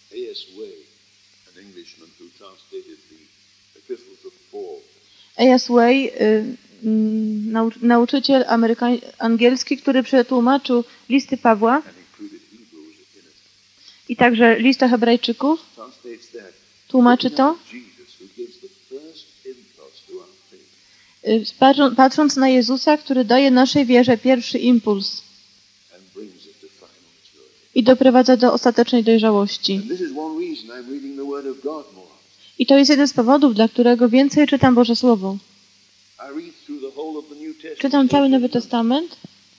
A.S. Way, nauczyciel angielski, który przetłumaczył listy Pawła i także listę Hebrajczyków, tłumaczy to, patrząc na Jezusa, który daje naszej wierze pierwszy impuls i doprowadza do ostatecznej dojrzałości. I to jest jeden z powodów, dla którego więcej czytam Boże Słowo. Czytam cały Nowy Testament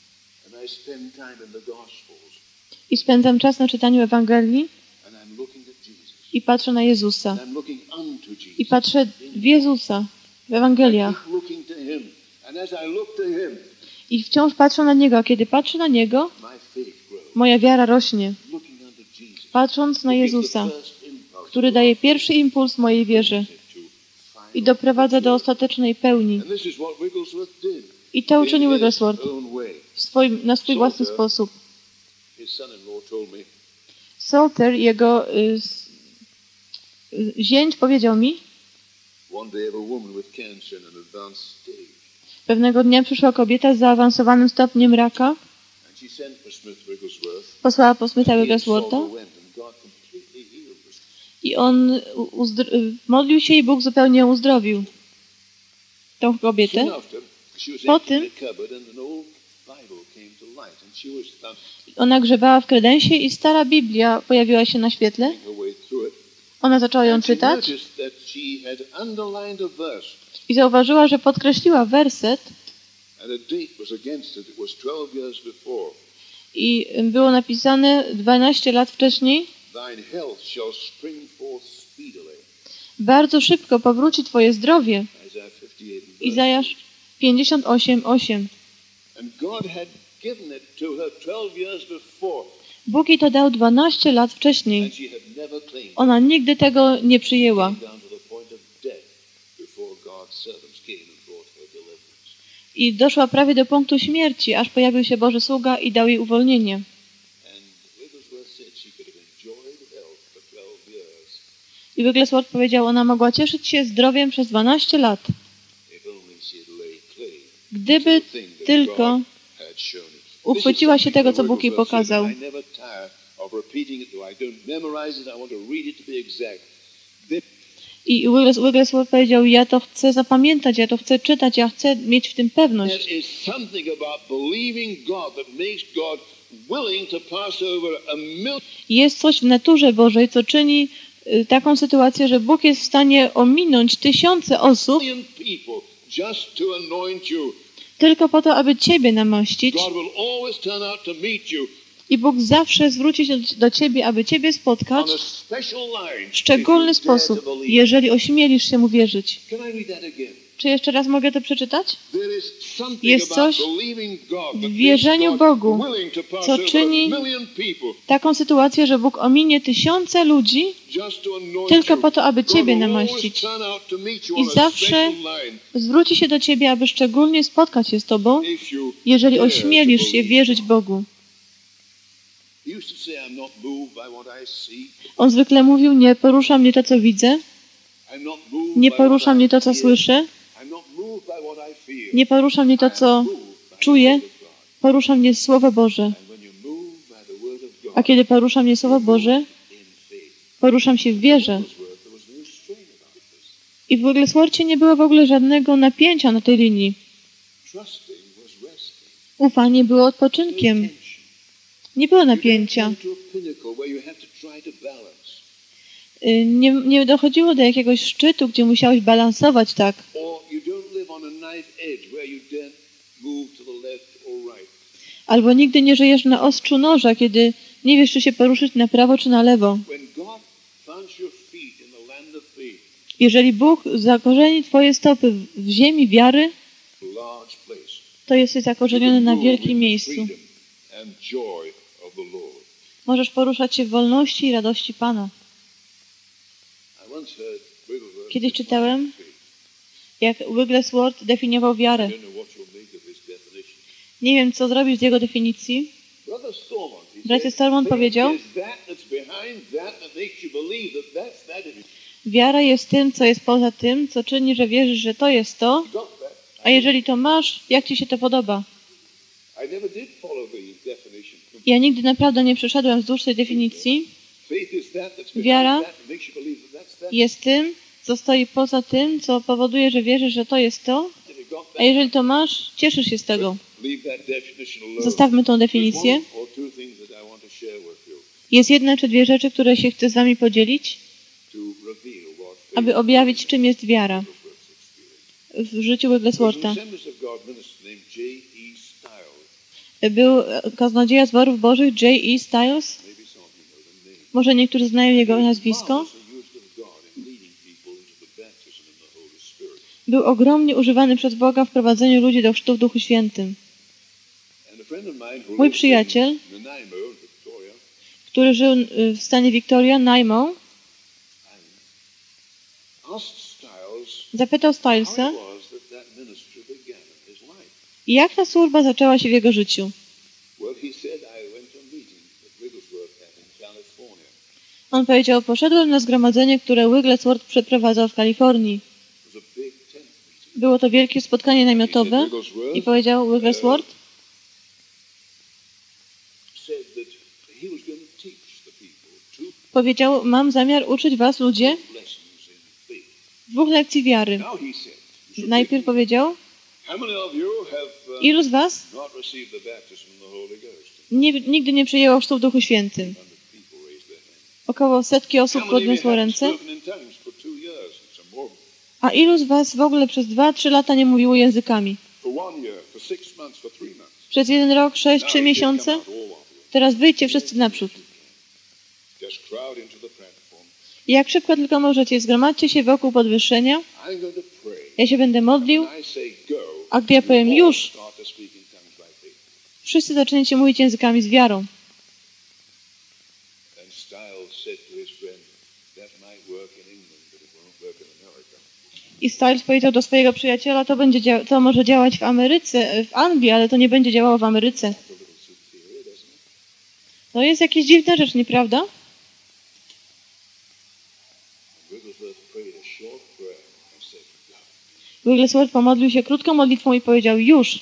i spędzam czas na czytaniu Ewangelii i patrzę na Jezusa. I patrzę w Jezusa, w Ewangeliach. I wciąż patrzę na Niego, a kiedy patrzę na Niego, moja wiara rośnie. Patrząc na Jezusa, który daje pierwszy impuls mojej wierze i doprowadza do ostatecznej pełni. I to uczynił Wigglesworth na swój własny sposób. Salter, jego zięć, powiedział mi, pewnego dnia przyszła kobieta z zaawansowanym stopniem raka, posłała po Smitha Wiggleswortha i on modlił się i Bóg zupełnie ją uzdrowił, tą kobietę. Po tym ona grzebała w kredensie i stara Biblia pojawiła się na świetle. Ona zaczęła ją czytać i zauważyła, że podkreśliła werset I było napisane 12 lat wcześniej: bardzo szybko powróci Twoje zdrowie. Izajasz 58:8. Bóg jej to dał 12 lat wcześniej. Ona nigdy tego nie przyjęła. I doszła prawie do punktu śmierci, aż pojawił się Boży sługa i dał jej uwolnienie. I Wigglesworth powiedział, ona mogła cieszyć się zdrowiem przez 12 lat. Gdyby tylko uchwyciła się tego, co Bóg jej pokazał. I Wigglesworth powiedział, ja to chcę zapamiętać, ja to chcę czytać, ja chcę mieć w tym pewność. Jest coś w naturze Bożej, co czyni taką sytuację, że Bóg jest w stanie ominąć tysiące osób tylko po to, aby Ciebie namaścić. I Bóg zawsze zwróci się do Ciebie, aby Ciebie spotkać w szczególny sposób, jeżeli ośmielisz się Mu wierzyć. Czy jeszcze raz mogę to przeczytać? Jest coś w wierzeniu Bogu, co czyni taką sytuację, że Bóg ominie tysiące ludzi tylko po to, aby Ciebie namaścić. I zawsze zwróci się do Ciebie, aby szczególnie spotkać się z Tobą, jeżeli ośmielisz się wierzyć Bogu. On zwykle mówił, nie porusza mnie to, co widzę, nie porusza mnie to, co słyszę, nie porusza mnie to, co czuję, porusza mnie Słowo Boże. A kiedy porusza mnie Słowo Boże, poruszam się w wierze. I w Wigglesworthie nie było w ogóle żadnego napięcia na tej linii. Ufanie było odpoczynkiem. Nie było napięcia. Nie dochodziło do jakiegoś szczytu, gdzie musiałeś balansować tak. Albo nigdy nie żyjesz na ostrzu noża, kiedy nie wiesz, czy się poruszyć na prawo, czy na lewo. Jeżeli Bóg zakorzeni Twoje stopy w ziemi wiary, to jesteś zakorzeniony na wielkim miejscu. Możesz poruszać się w wolności i radości Pana. Kiedyś czytałem, jak Wigglesworth definiował wiarę. Nie wiem, co zrobisz z jego definicji. Brat Stormont powiedział, wiara jest tym, co jest poza tym, co czyni, że wierzysz, że to jest to, a jeżeli to masz, jak Ci się to podoba? Ja nigdy naprawdę nie przeszedłem wzdłuż tej definicji. Wiara jest tym, co stoi poza tym, co powoduje, że wierzysz, że to jest to, a jeżeli to masz, cieszysz się z tego. Zostawmy tą definicję. Jest jedna czy dwie rzeczy, które się chcę z Wami podzielić, aby objawić, czym jest wiara w życiu Wiggleswortha. Był kaznodzieja zborów bożych J.E. Styles. Może niektórzy znają jego nazwisko. Był ogromnie używany przez Boga w prowadzeniu ludzi do chrztu w Duchu Świętym. Mój przyjaciel, który żył w stanie Victoria, Nanaimo, zapytał Stylesa, jak ta służba zaczęła się w jego życiu. On powiedział, poszedłem na zgromadzenie, które Wigglesworth przeprowadzał w Kalifornii. Było to wielkie spotkanie namiotowe i powiedział Wigglesworth, powiedział, mam zamiar uczyć was, ludzie, 2 lekcji wiary. Najpierw powiedział, ilu z was nigdy nie przyjęło chrztu w Duchu Świętym? Około 100 osób podniosło ręce. A ilu z was w ogóle przez 2-3 lata nie mówiło językami? Przez 1 rok, 3 miesiące. Teraz wyjdźcie wszyscy naprzód. Jak szybko tylko możecie, zgromadźcie się wokół podwyższenia. Ja się będę modlił, a gdy ja powiem już, wszyscy zaczniecie mówić językami z wiarą. I Styles powiedział do swojego przyjaciela, to może działać w Ameryce, w Anglii, ale to nie będzie działało w Ameryce. To jest jakaś dziwna rzecz, nieprawda? Wigglesworth pomodlił się krótką modlitwą i powiedział już.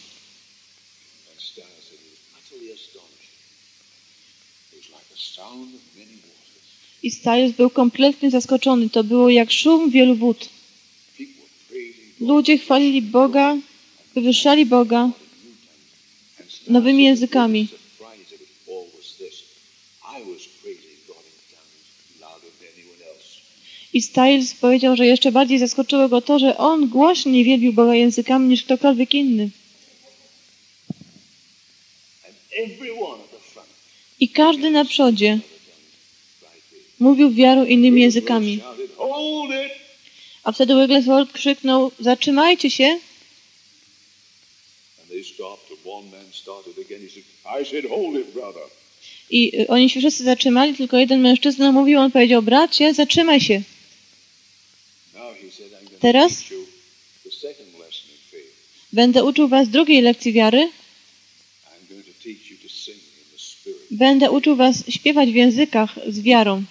I Styles był kompletnie zaskoczony. To było jak szum wielu wód. Ludzie chwalili Boga, wywyższali Boga nowymi językami. I Styles powiedział, że jeszcze bardziej zaskoczyło go to, że on głośniej wielbił Boga językami niż ktokolwiek inny. I każdy na przodzie mówił wiarą innymi językami. A wtedy Wigglesworth krzyknął, zatrzymajcie się. I oni się wszyscy zatrzymali, tylko jeden mężczyzna mówił, on powiedział, bracie, zatrzymaj się. Teraz będę uczył was drugiej lekcji wiary. Będę uczył was śpiewać w językach z wiarą.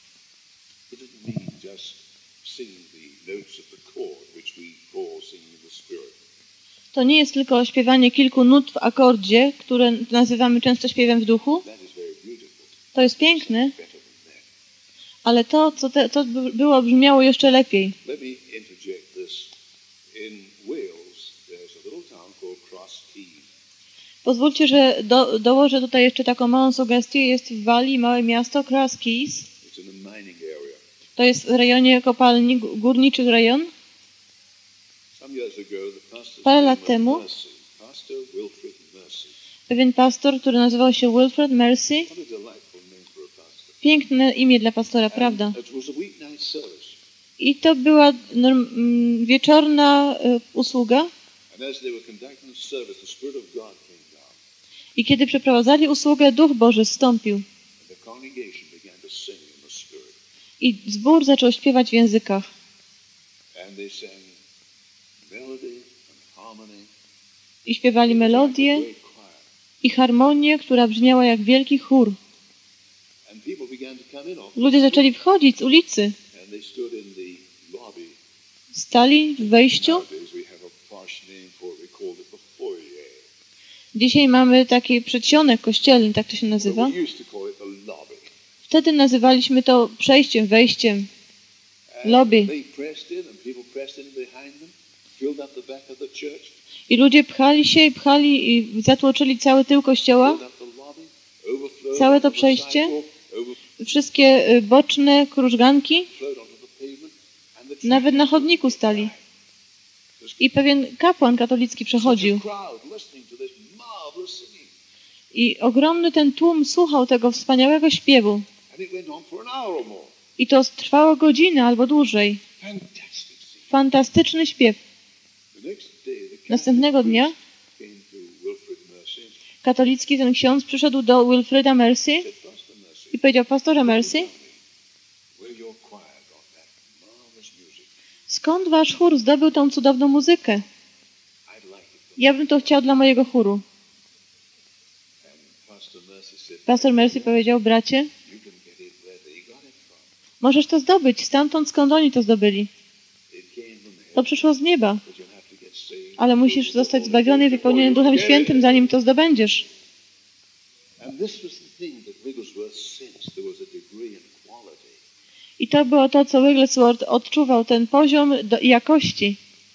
To nie jest tylko śpiewanie kilku nut w akordzie, które nazywamy często śpiewem w duchu. To jest piękne, ale to brzmiało jeszcze lepiej. Pozwólcie, że dołożę tutaj jeszcze taką małą sugestię. Jest w Walii małe miasto, Cross Keys. To jest w rejonie kopalni, górniczych rejon. Parę lat temu pewien pastor, który nazywał się Wilfred Mercy. Piękne imię dla pastora, prawda? I to była wieczorna usługa. I kiedy przeprowadzali usługę, Duch Boży zstąpił. I zbór zaczął śpiewać w językach. I śpiewali melodię i harmonię, która brzmiała jak wielki chór. Ludzie zaczęli wchodzić z ulicy. Stali w wejściu. Dzisiaj mamy taki przedsionek kościelny, tak to się nazywa. Wtedy nazywaliśmy to przejściem, wejściem, lobby. I ludzie pchali się i pchali i zatłoczyli cały tył kościoła. Całe to przejście. Wszystkie boczne krużganki. Nawet na chodniku stali. I pewien kapłan katolicki przechodził. I ogromny ten tłum słuchał tego wspaniałego śpiewu. I to trwało godzinę albo dłużej. Fantastyczny śpiew. Następnego dnia katolicki ten ksiądz przyszedł do Wilfreda Mercy i powiedział, pastorze Mercy, skąd wasz chór zdobył tą cudowną muzykę? Ja bym to chciał dla mojego chóru. Pastor Mercy powiedział, bracie, możesz to zdobyć stamtąd, skąd oni to zdobyli. To przyszło z nieba. Ale musisz zostać zbawiony i wypełniony Duchem Świętym, zanim to zdobędziesz. I to było to, co Wigglesworth odczuwał, ten poziom jakości,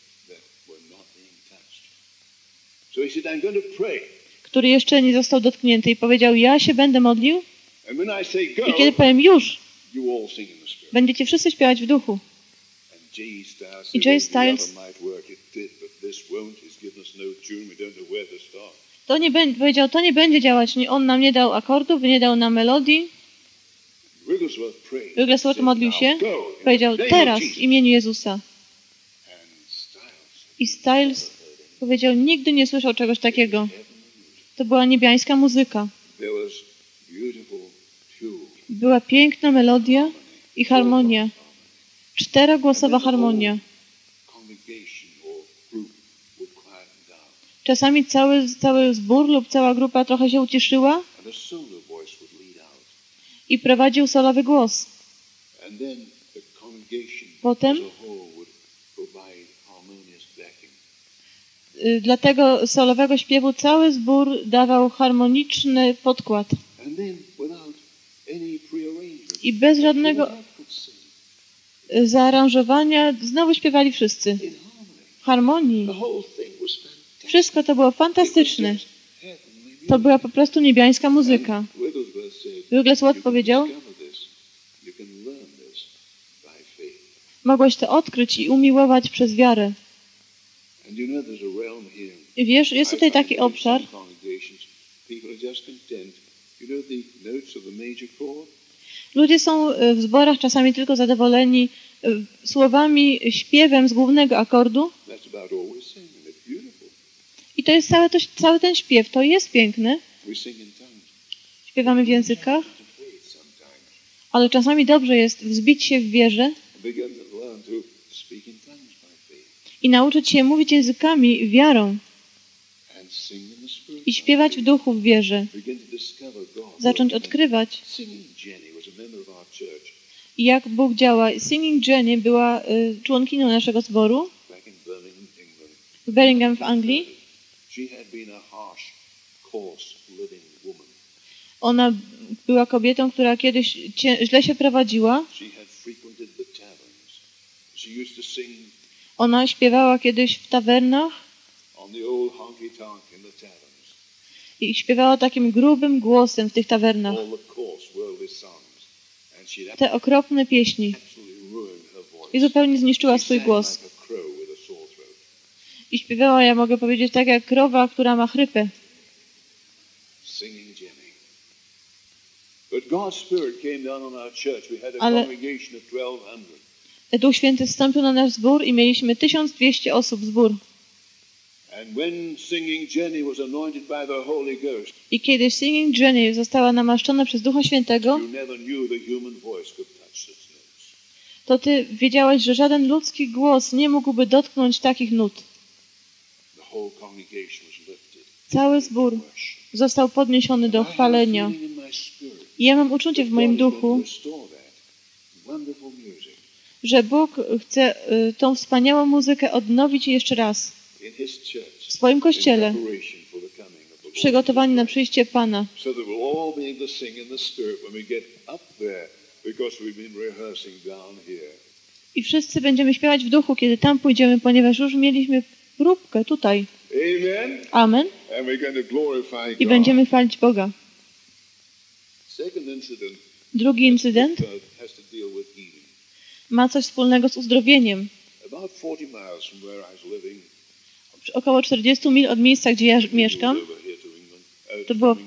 który jeszcze nie został dotknięty. I powiedział, ja się będę modlił i kiedy powiem już, będziecie wszyscy śpiewać w duchu. I J. Styles Powiedział, to nie będzie działać. On nam nie dał akordów, nie dał nam melodii. Wigglesworth modlił się. Powiedział, teraz w imieniu Jezusa. I Styles powiedział, nigdy nie słyszał czegoś takiego. To była niebiańska muzyka. Była piękna melodia i harmonia. 4-głosowa harmonia. Czasami cały zbór lub cała grupa trochę się uciszyła i prowadził solowy głos. Potem dla tego solowego śpiewu cały zbór dawał harmoniczny podkład. I bez żadnego zaaranżowania znowu śpiewali wszyscy. W harmonii. Wszystko to było fantastyczne. To była po prostu niebiańska muzyka. Wigglesworth powiedział, mogłeś to odkryć i umiłować przez wiarę. I wiesz, jest tutaj taki obszar, ludzie są w zborach czasami tylko zadowoleni słowami, śpiewem z głównego akordu. I to jest cały ten śpiew. To jest piękne. Śpiewamy w językach. Ale czasami dobrze jest wzbić się w wierze i nauczyć się mówić językami wiarą. I śpiewać w duchu w wierze. Zacząć odkrywać, jak Bóg działa. Singing Jenny była członkinią naszego zboru w Birmingham w Anglii. Ona była kobietą, która kiedyś źle się prowadziła. Ona śpiewała kiedyś w tawernach i śpiewała takim grubym głosem w tych tawernach. Te okropne pieśni. I zupełnie zniszczyła swój głos. I śpiewała, ja mogę powiedzieć, tak jak krowa, która ma chrypę. Ale Duch Święty zstąpił na nasz zbór i mieliśmy 1200 osób zbór. I kiedy Singing Jenny została namaszczona przez Ducha Świętego, to ty wiedziałeś, że żaden ludzki głos nie mógłby dotknąć takich nut. Cały zbór został podniesiony do chwalenia. I ja mam uczucie w moim duchu, że Bóg chce tą wspaniałą muzykę odnowić jeszcze raz w swoim Kościele, przygotowani na przyjście Pana. I wszyscy będziemy śpiewać w duchu, kiedy tam pójdziemy, ponieważ już mieliśmy próbkę tutaj. Amen. I będziemy chwalić Boga. Drugi incydent ma coś wspólnego z uzdrowieniem. Około 40 mil od miejsca, gdzie ja mieszkam, to było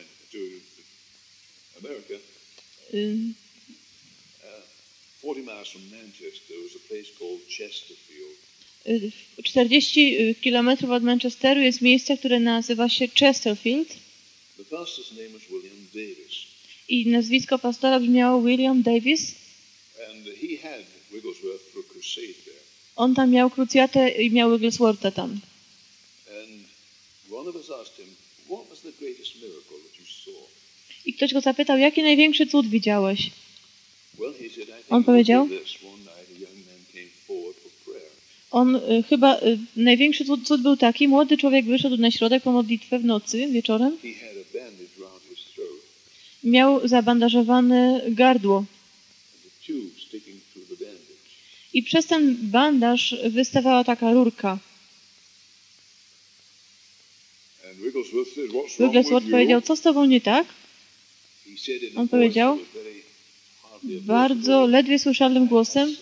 w 40 kilometrów od Manchesteru jest miejsce, które nazywa się Chesterfield. I nazwisko pastora brzmiało William Davis. On tam miał krucjatę i miał Wiggleswortha tam. I ktoś go zapytał, jaki największy cud widziałeś? On powiedział, chyba największy cud był taki, młody człowiek wyszedł na środek po modlitwę w nocy, wieczorem. Miał zabandażowane gardło. I przez ten bandaż wystawała taka rurka. Wigglesworth powiedział, co z tobą nie tak? On powiedział, bardzo ledwie słyszalnym głosem,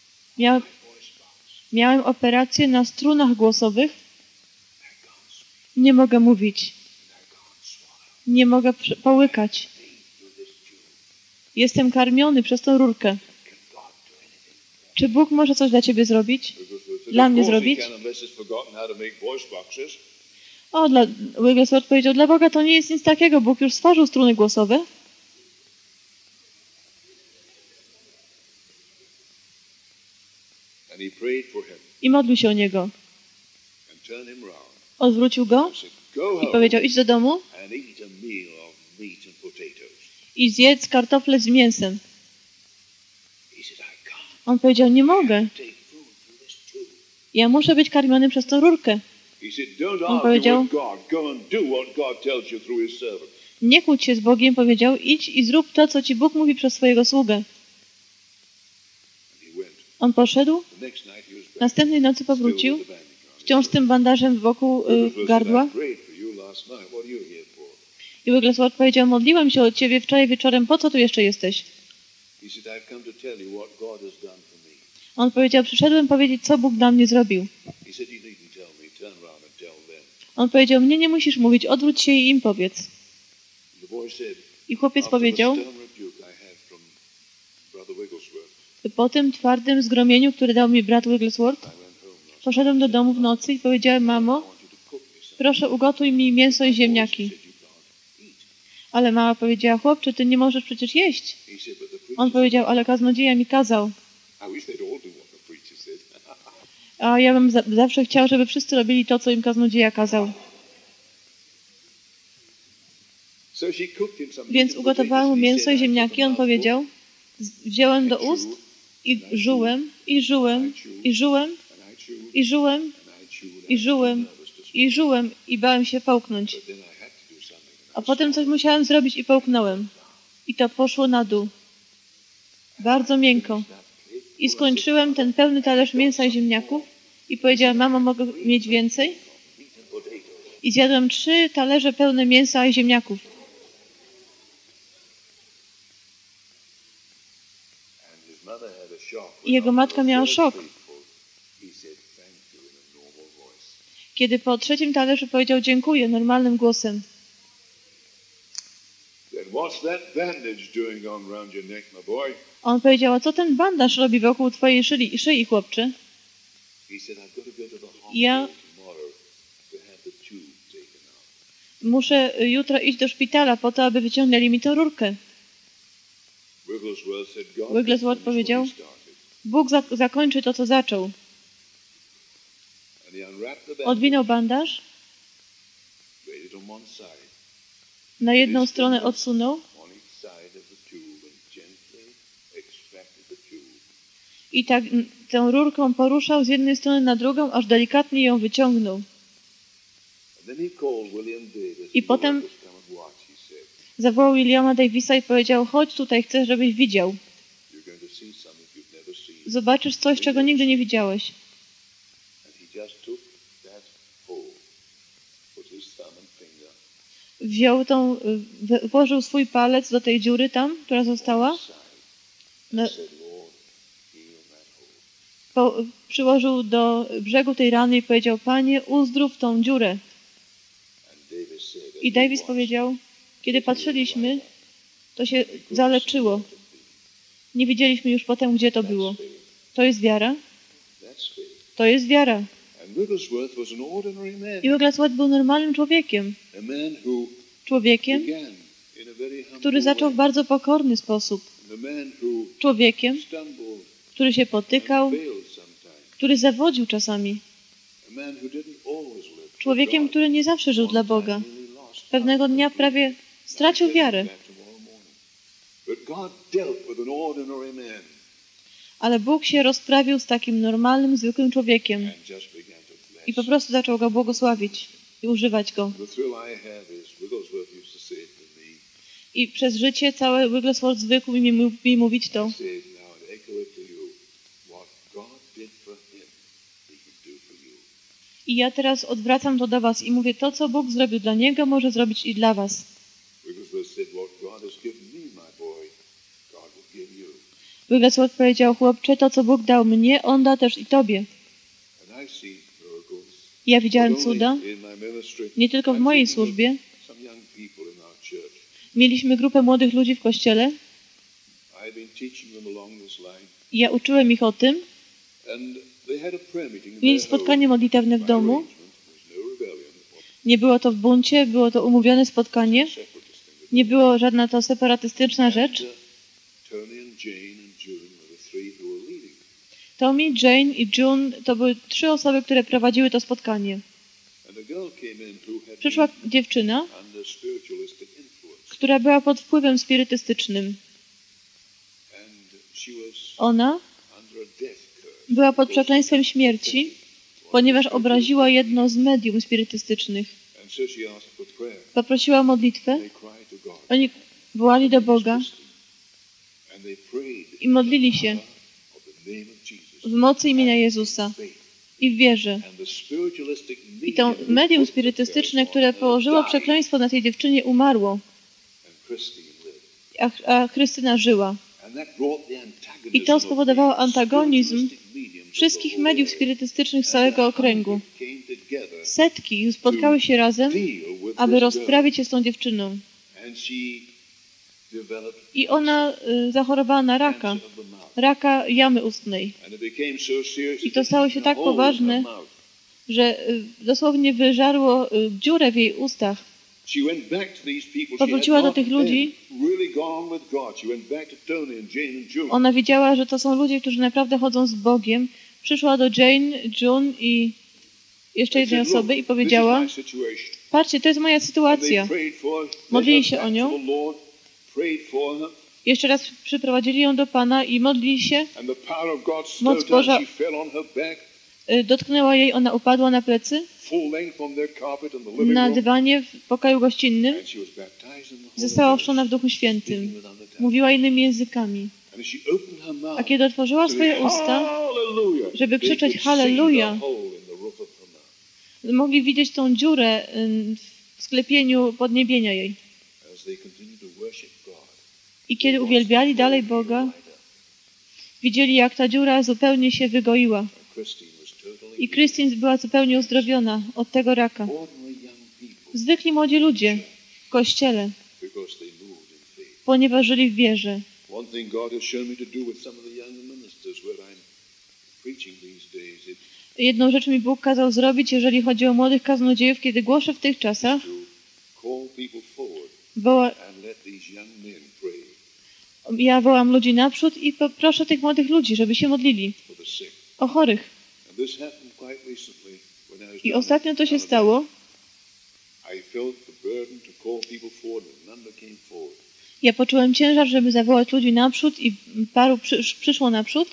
miałem operację na strunach głosowych. Nie mogę mówić. Nie mogę połykać. Jestem karmiony przez tą rurkę. Czy Bóg może coś dla ciebie zrobić? Dla mnie zrobić? Wigglesworth powiedział, dla Boga to nie jest nic takiego. Bóg już stworzył struny głosowe. I modlił się o niego. Odwrócił go i powiedział, idź do domu i zjedz kartofle z mięsem. On powiedział, nie mogę. Ja muszę być karmiony przez tą rurkę. On powiedział, nie kłóć się z Bogiem, powiedział, idź i zrób to, co ci Bóg mówi przez swojego sługę. On poszedł, następnej nocy powrócił, wciąż z tym bandażem wokół gardła. I Wigglesworth powiedział, modliłem się o ciebie wczoraj wieczorem, po co tu jeszcze jesteś? On powiedział, przyszedłem powiedzieć, co Bóg dla mnie zrobił. On powiedział, mnie nie musisz mówić, odwróć się i im powiedz. I chłopiec powiedział, po tym twardym zgromieniu, które dał mi brat Wigglesworth, poszedłem do domu w nocy i powiedziałem, mamo, proszę ugotuj mi mięso i ziemniaki. Ale mama powiedziała, chłopcze, ty nie możesz przecież jeść. On powiedział, ale kaznodzieja mi kazał. A ja bym zawsze chciał, żeby wszyscy robili to, co im kaznodzieja kazał. Więc ugotowałem mu mięso i ziemniaki. On powiedział, wziąłem do ust i żułem, i żułem, i żułem, i żułem, i żułem, i żułem, i bałem się połknąć. A potem coś musiałem zrobić i połknąłem. I to poszło na dół. Bardzo miękko. I skończyłem ten pełny talerz mięsa i ziemniaków i powiedziałem, mamo, mogę mieć więcej? I zjadłem 3 talerze pełne mięsa i ziemniaków. I jego matka miała szok. Kiedy po 3. talerzu powiedział dziękuję normalnym głosem. On powiedział, a co ten bandaż robi wokół twojej szyi, chłopcze? Ja muszę jutro iść do szpitala po to, aby wyciągnęli mi tę rurkę. Wigglesworth powiedział, Bóg zakończy to, co zaczął. Odwinął bandaż, na jedną stronę odsunął i tak tą rurką poruszał z jednej strony na drugą, aż delikatnie ją wyciągnął. I potem zawołał Williama Davisa i powiedział, chodź tutaj, chcę, żebyś widział. Zobaczysz coś, czego nigdy nie widziałeś. Włożył swój palec do tej dziury tam, która została. Przyłożył do brzegu tej rany i powiedział, Panie, uzdrów tą dziurę. I Davis powiedział, kiedy patrzyliśmy, to się zaleczyło. Nie wiedzieliśmy już potem, gdzie to było. To jest wiara? To jest wiara. I Wigglesworth był normalnym człowiekiem. Człowiekiem, który zaczął w bardzo pokorny sposób. Człowiekiem, który się potykał, który zawodził czasami. Człowiekiem, który nie zawsze żył dla Boga. Pewnego dnia prawie stracił wiarę. Ale Bóg się rozprawił z takim normalnym, zwykłym człowiekiem i po prostu zaczął go błogosławić i używać go. I przez życie całe Wigglesworth zwykł mi mówić to. I ja teraz odwracam to do was i mówię, to co Bóg zrobił dla niego, może zrobić i dla was. Ja widziałem cuda nie tylko w mojej służbie. Mieliśmy grupę młodych ludzi w kościele. Ja uczyłem ich o tym. Mieli spotkanie modlitewne w domu. Nie było to w buncie, było to umówione spotkanie. Nie było żadna to separatystyczna rzecz. Tommy, Jane i June to były 3 osoby, które prowadziły to spotkanie. Przyszła dziewczyna, która była pod wpływem spirytystycznym. Ona była pod przekleństwem śmierci, ponieważ obraziła jedno z medium spirytystycznych. Poprosiła o modlitwę. Oni wołali do Boga i modlili się w mocy imienia Jezusa i w wierze. I to medium spirytystyczne, które położyło przekleństwo na tej dziewczynie, umarło, a Chrystyna żyła. I to spowodowało antagonizm wszystkich mediów spirytystycznych z całego okręgu. Setki spotkały się razem, aby rozprawić się z tą dziewczyną. I ona zachorowała na raka jamy ustnej. I to stało się tak poważne, że dosłownie wyżarło dziurę w jej ustach. Powróciła do tych ludzi. Ona wiedziała, że to są ludzie, którzy naprawdę chodzą z Bogiem. Przyszła do Jane, June i jeszcze jednej osoby i powiedziała: patrzcie, to jest moja sytuacja. Modlili się o nią. Jeszcze raz przyprowadzili ją do Pana i modlili się. Moc Boża dotknęła jej, ona upadła na plecy na dywanie w pokoju gościnnym. Została ochrzczona w Duchu Świętym. Mówiła innymi językami. A kiedy otworzyła swoje usta, żeby krzyczeć Halleluja, mogli widzieć tą dziurę w sklepieniu podniebienia jej. I kiedy uwielbiali dalej Boga, widzieli, jak ta dziura zupełnie się wygoiła. I Christine była zupełnie uzdrowiona od tego raka. Zwykli młodzi ludzie w kościele, ponieważ żyli w wierze. Jedną rzecz mi Bóg kazał zrobić, jeżeli chodzi o młodych kaznodziejów, kiedy głoszę w tych czasach, ja wołam ludzi naprzód i proszę tych młodych ludzi, żeby się modlili o chorych. I ostatnio to się stało. Ja poczułem ciężar, żeby zawołać ludzi naprzód i paru przyszło naprzód.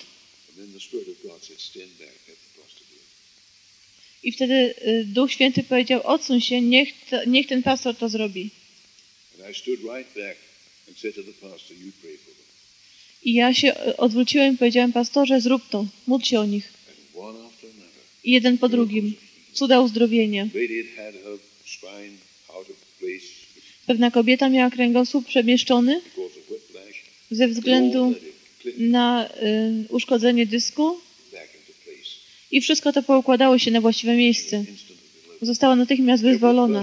I wtedy Duch Święty powiedział: odsuń się, niech ten pastor to zrobi. I ja się odwróciłem i powiedziałem: pastorze, zrób to, módl się o nich. I jeden po drugim. Cuda uzdrowienia. Pewna kobieta miała kręgosłup przemieszczony ze względu na uszkodzenie dysku i wszystko to poukładało się na właściwe miejsce. Została natychmiast wyzwolona.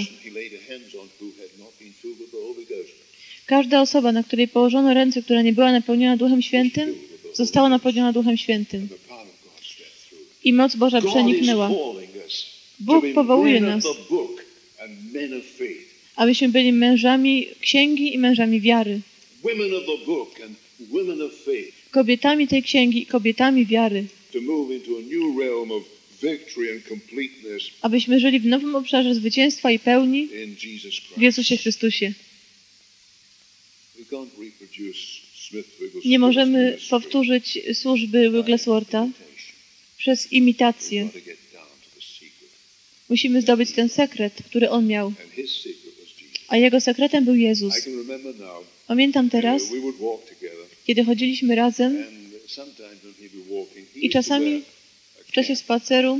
Każda osoba, na której położono ręce, która nie była napełniona Duchem Świętym, została napełniona Duchem Świętym. I moc Boża przeniknęła. Bóg powołuje nas, abyśmy byli mężami księgi i mężami wiary. Kobietami tej księgi i kobietami wiary. Abyśmy żyli w nowym obszarze zwycięstwa i pełni w Jezusie Chrystusie. Nie możemy powtórzyć służby Wiggleswortha przez imitację. Musimy zdobyć ten sekret, który on miał. A jego sekretem był Jezus. Pamiętam teraz, kiedy chodziliśmy razem i czasami w czasie spaceru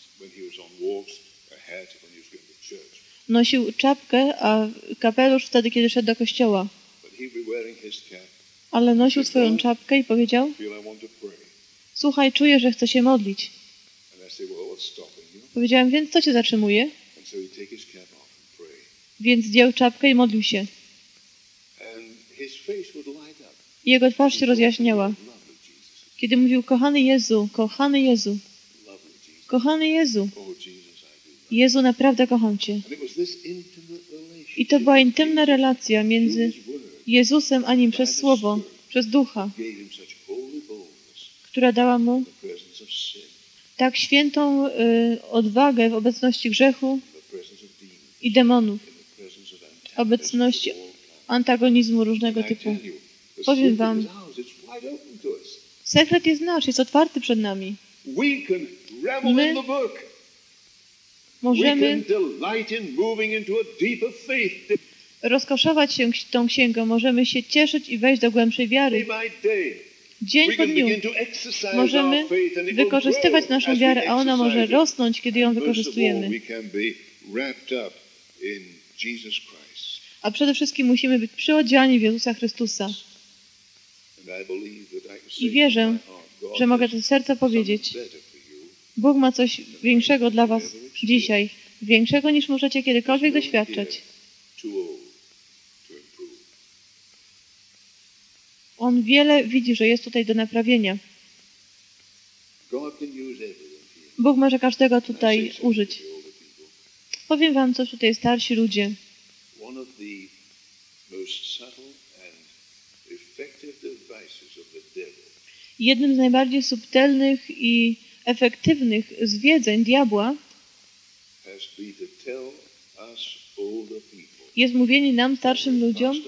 nosił czapkę, a kapelusz wtedy, kiedy szedł do kościoła. Ale nosił swoją czapkę i powiedział: słuchaj, czuję, że chcę się modlić. Powiedziałem, więc co cię zatrzymuje? Więc zdjął czapkę i modlił się. I jego twarz się rozjaśniała. Kiedy mówił, kochany Jezu, kochany Jezu, kochany Jezu, Jezu, naprawdę kocham Cię. I to była intymna relacja między Jezusem a Nim przez Słowo, przez Ducha, która dała Mu tak świętą odwagę w obecności grzechu i demonów, obecności antagonizmu różnego typu. Powiem Wam, sekret jest nasz, jest otwarty przed nami. My możemy rozkoszować się tą księgą, możemy się cieszyć i wejść do głębszej wiary. Dzień po dniu możemy wykorzystywać naszą wiarę, a ona może rosnąć, kiedy ją wykorzystujemy. A przede wszystkim musimy być przyodziani w Jezusa Chrystusa. I wierzę, że mogę do serca powiedzieć, Bóg ma coś większego dla was dzisiaj, większego niż możecie kiedykolwiek doświadczać. On wiele widzi, że jest tutaj do naprawienia. Bóg może każdego tutaj użyć. Powiem wam, co tutaj starsi ludzie. Jednym z najbardziej subtelnych i efektywnych zwiedzeń diabła jest mówienie nam, starszym ludziom,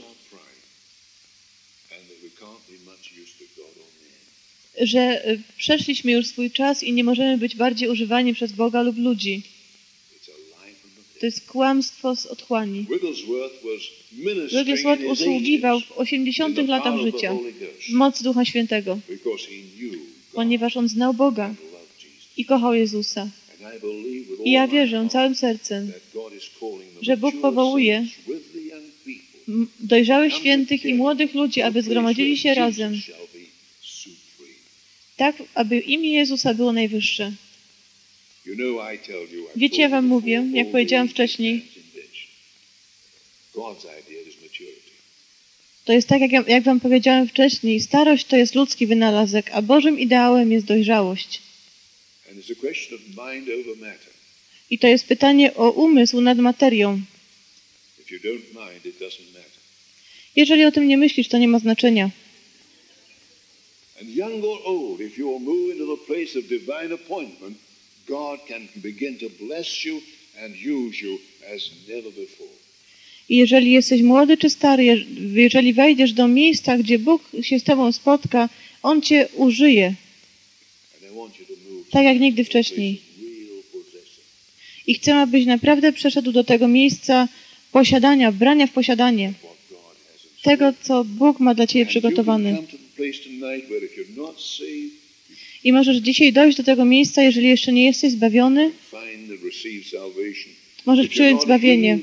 że przeszliśmy już swój czas i nie możemy być bardziej używani przez Boga lub ludzi. To jest kłamstwo z otchłani. Wigglesworth usługiwał w 80. latach życia w mocy Ducha Świętego, ponieważ on znał Boga i kochał Jezusa. I ja wierzę całym sercem, że Bóg powołuje dojrzałych świętych i młodych ludzi, aby zgromadzili się razem, tak, aby imię Jezusa było najwyższe. Wiecie, ja wam mówię, jak powiedziałem wcześniej, to jest tak, jak wam powiedziałem wcześniej, starość to jest ludzki wynalazek, a Bożym ideałem jest dojrzałość. I to jest pytanie o umysł nad materią. Jeżeli o tym nie myślisz, to nie ma znaczenia. I jeżeli jesteś młody czy stary, jeżeli wejdziesz do miejsca, gdzie Bóg się z tobą spotka, On cię użyje. Tak jak nigdy wcześniej. I chcę, abyś naprawdę przeszedł do tego miejsca posiadania, brania w posiadanie tego, co Bóg ma dla ciebie przygotowane. I możesz dzisiaj dojść do tego miejsca, jeżeli jeszcze nie jesteś zbawiony. Możesz przyjąć zbawienie.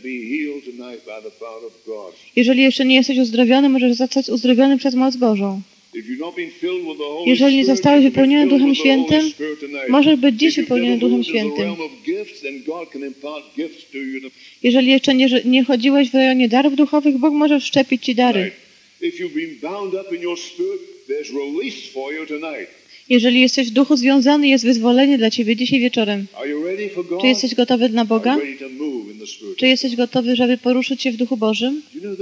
Jeżeli jeszcze nie jesteś uzdrowiony, możesz zostać uzdrowiony przez moc Bożą. Jeżeli nie zostałeś wypełniony Duchem Świętym, możesz być dziś wypełniony Duchem Świętym. Jeżeli jeszcze nie chodziłeś w rejonie darów duchowych, Bóg może wszczepić ci dary. Jeżeli jesteś w duchu związany, jest wyzwolenie dla ciebie dzisiaj wieczorem. Czy jesteś gotowy na Boga? Czy jesteś gotowy, żeby poruszyć się w Duchu Bożym?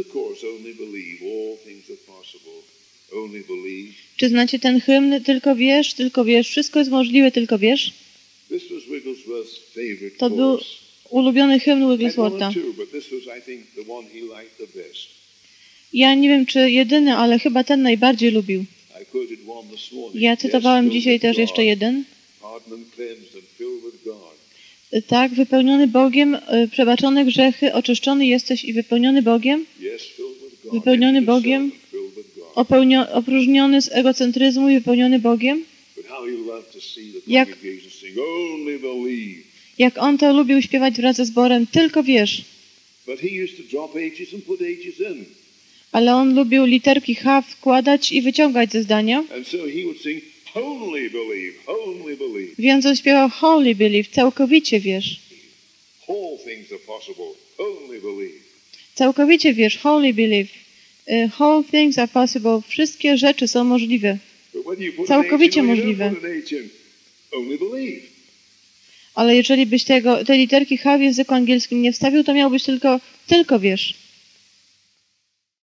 Czy znacie ten hymn? Tylko wiesz, wszystko jest możliwe, tylko wiesz? To był ulubiony hymn Wiggleswortha. Ja nie wiem, czy jedyny, ale chyba ten najbardziej lubił. Ja cytowałem dzisiaj też jeszcze jeden. Tak, wypełniony Bogiem, przebaczone grzechy, oczyszczony jesteś i wypełniony Bogiem. Wypełniony Bogiem, opróżniony z egocentryzmu i wypełniony Bogiem. Jak on to lubił śpiewać wraz ze zborem, tylko wiesz. Ale on lubił literki H wkładać i wyciągać ze zdania. Wholly believe, wholly believe. Więc on śpiewał wholly believe, całkowicie wierz. All things are possible, wholly believe. Całkowicie wierz, wholly believe. Whole things are possible. Wszystkie rzeczy są możliwe. Całkowicie możliwe. Only believe. Ale jeżeli byś tej literki H w języku angielskim nie wstawił, to miałbyś tylko wierz.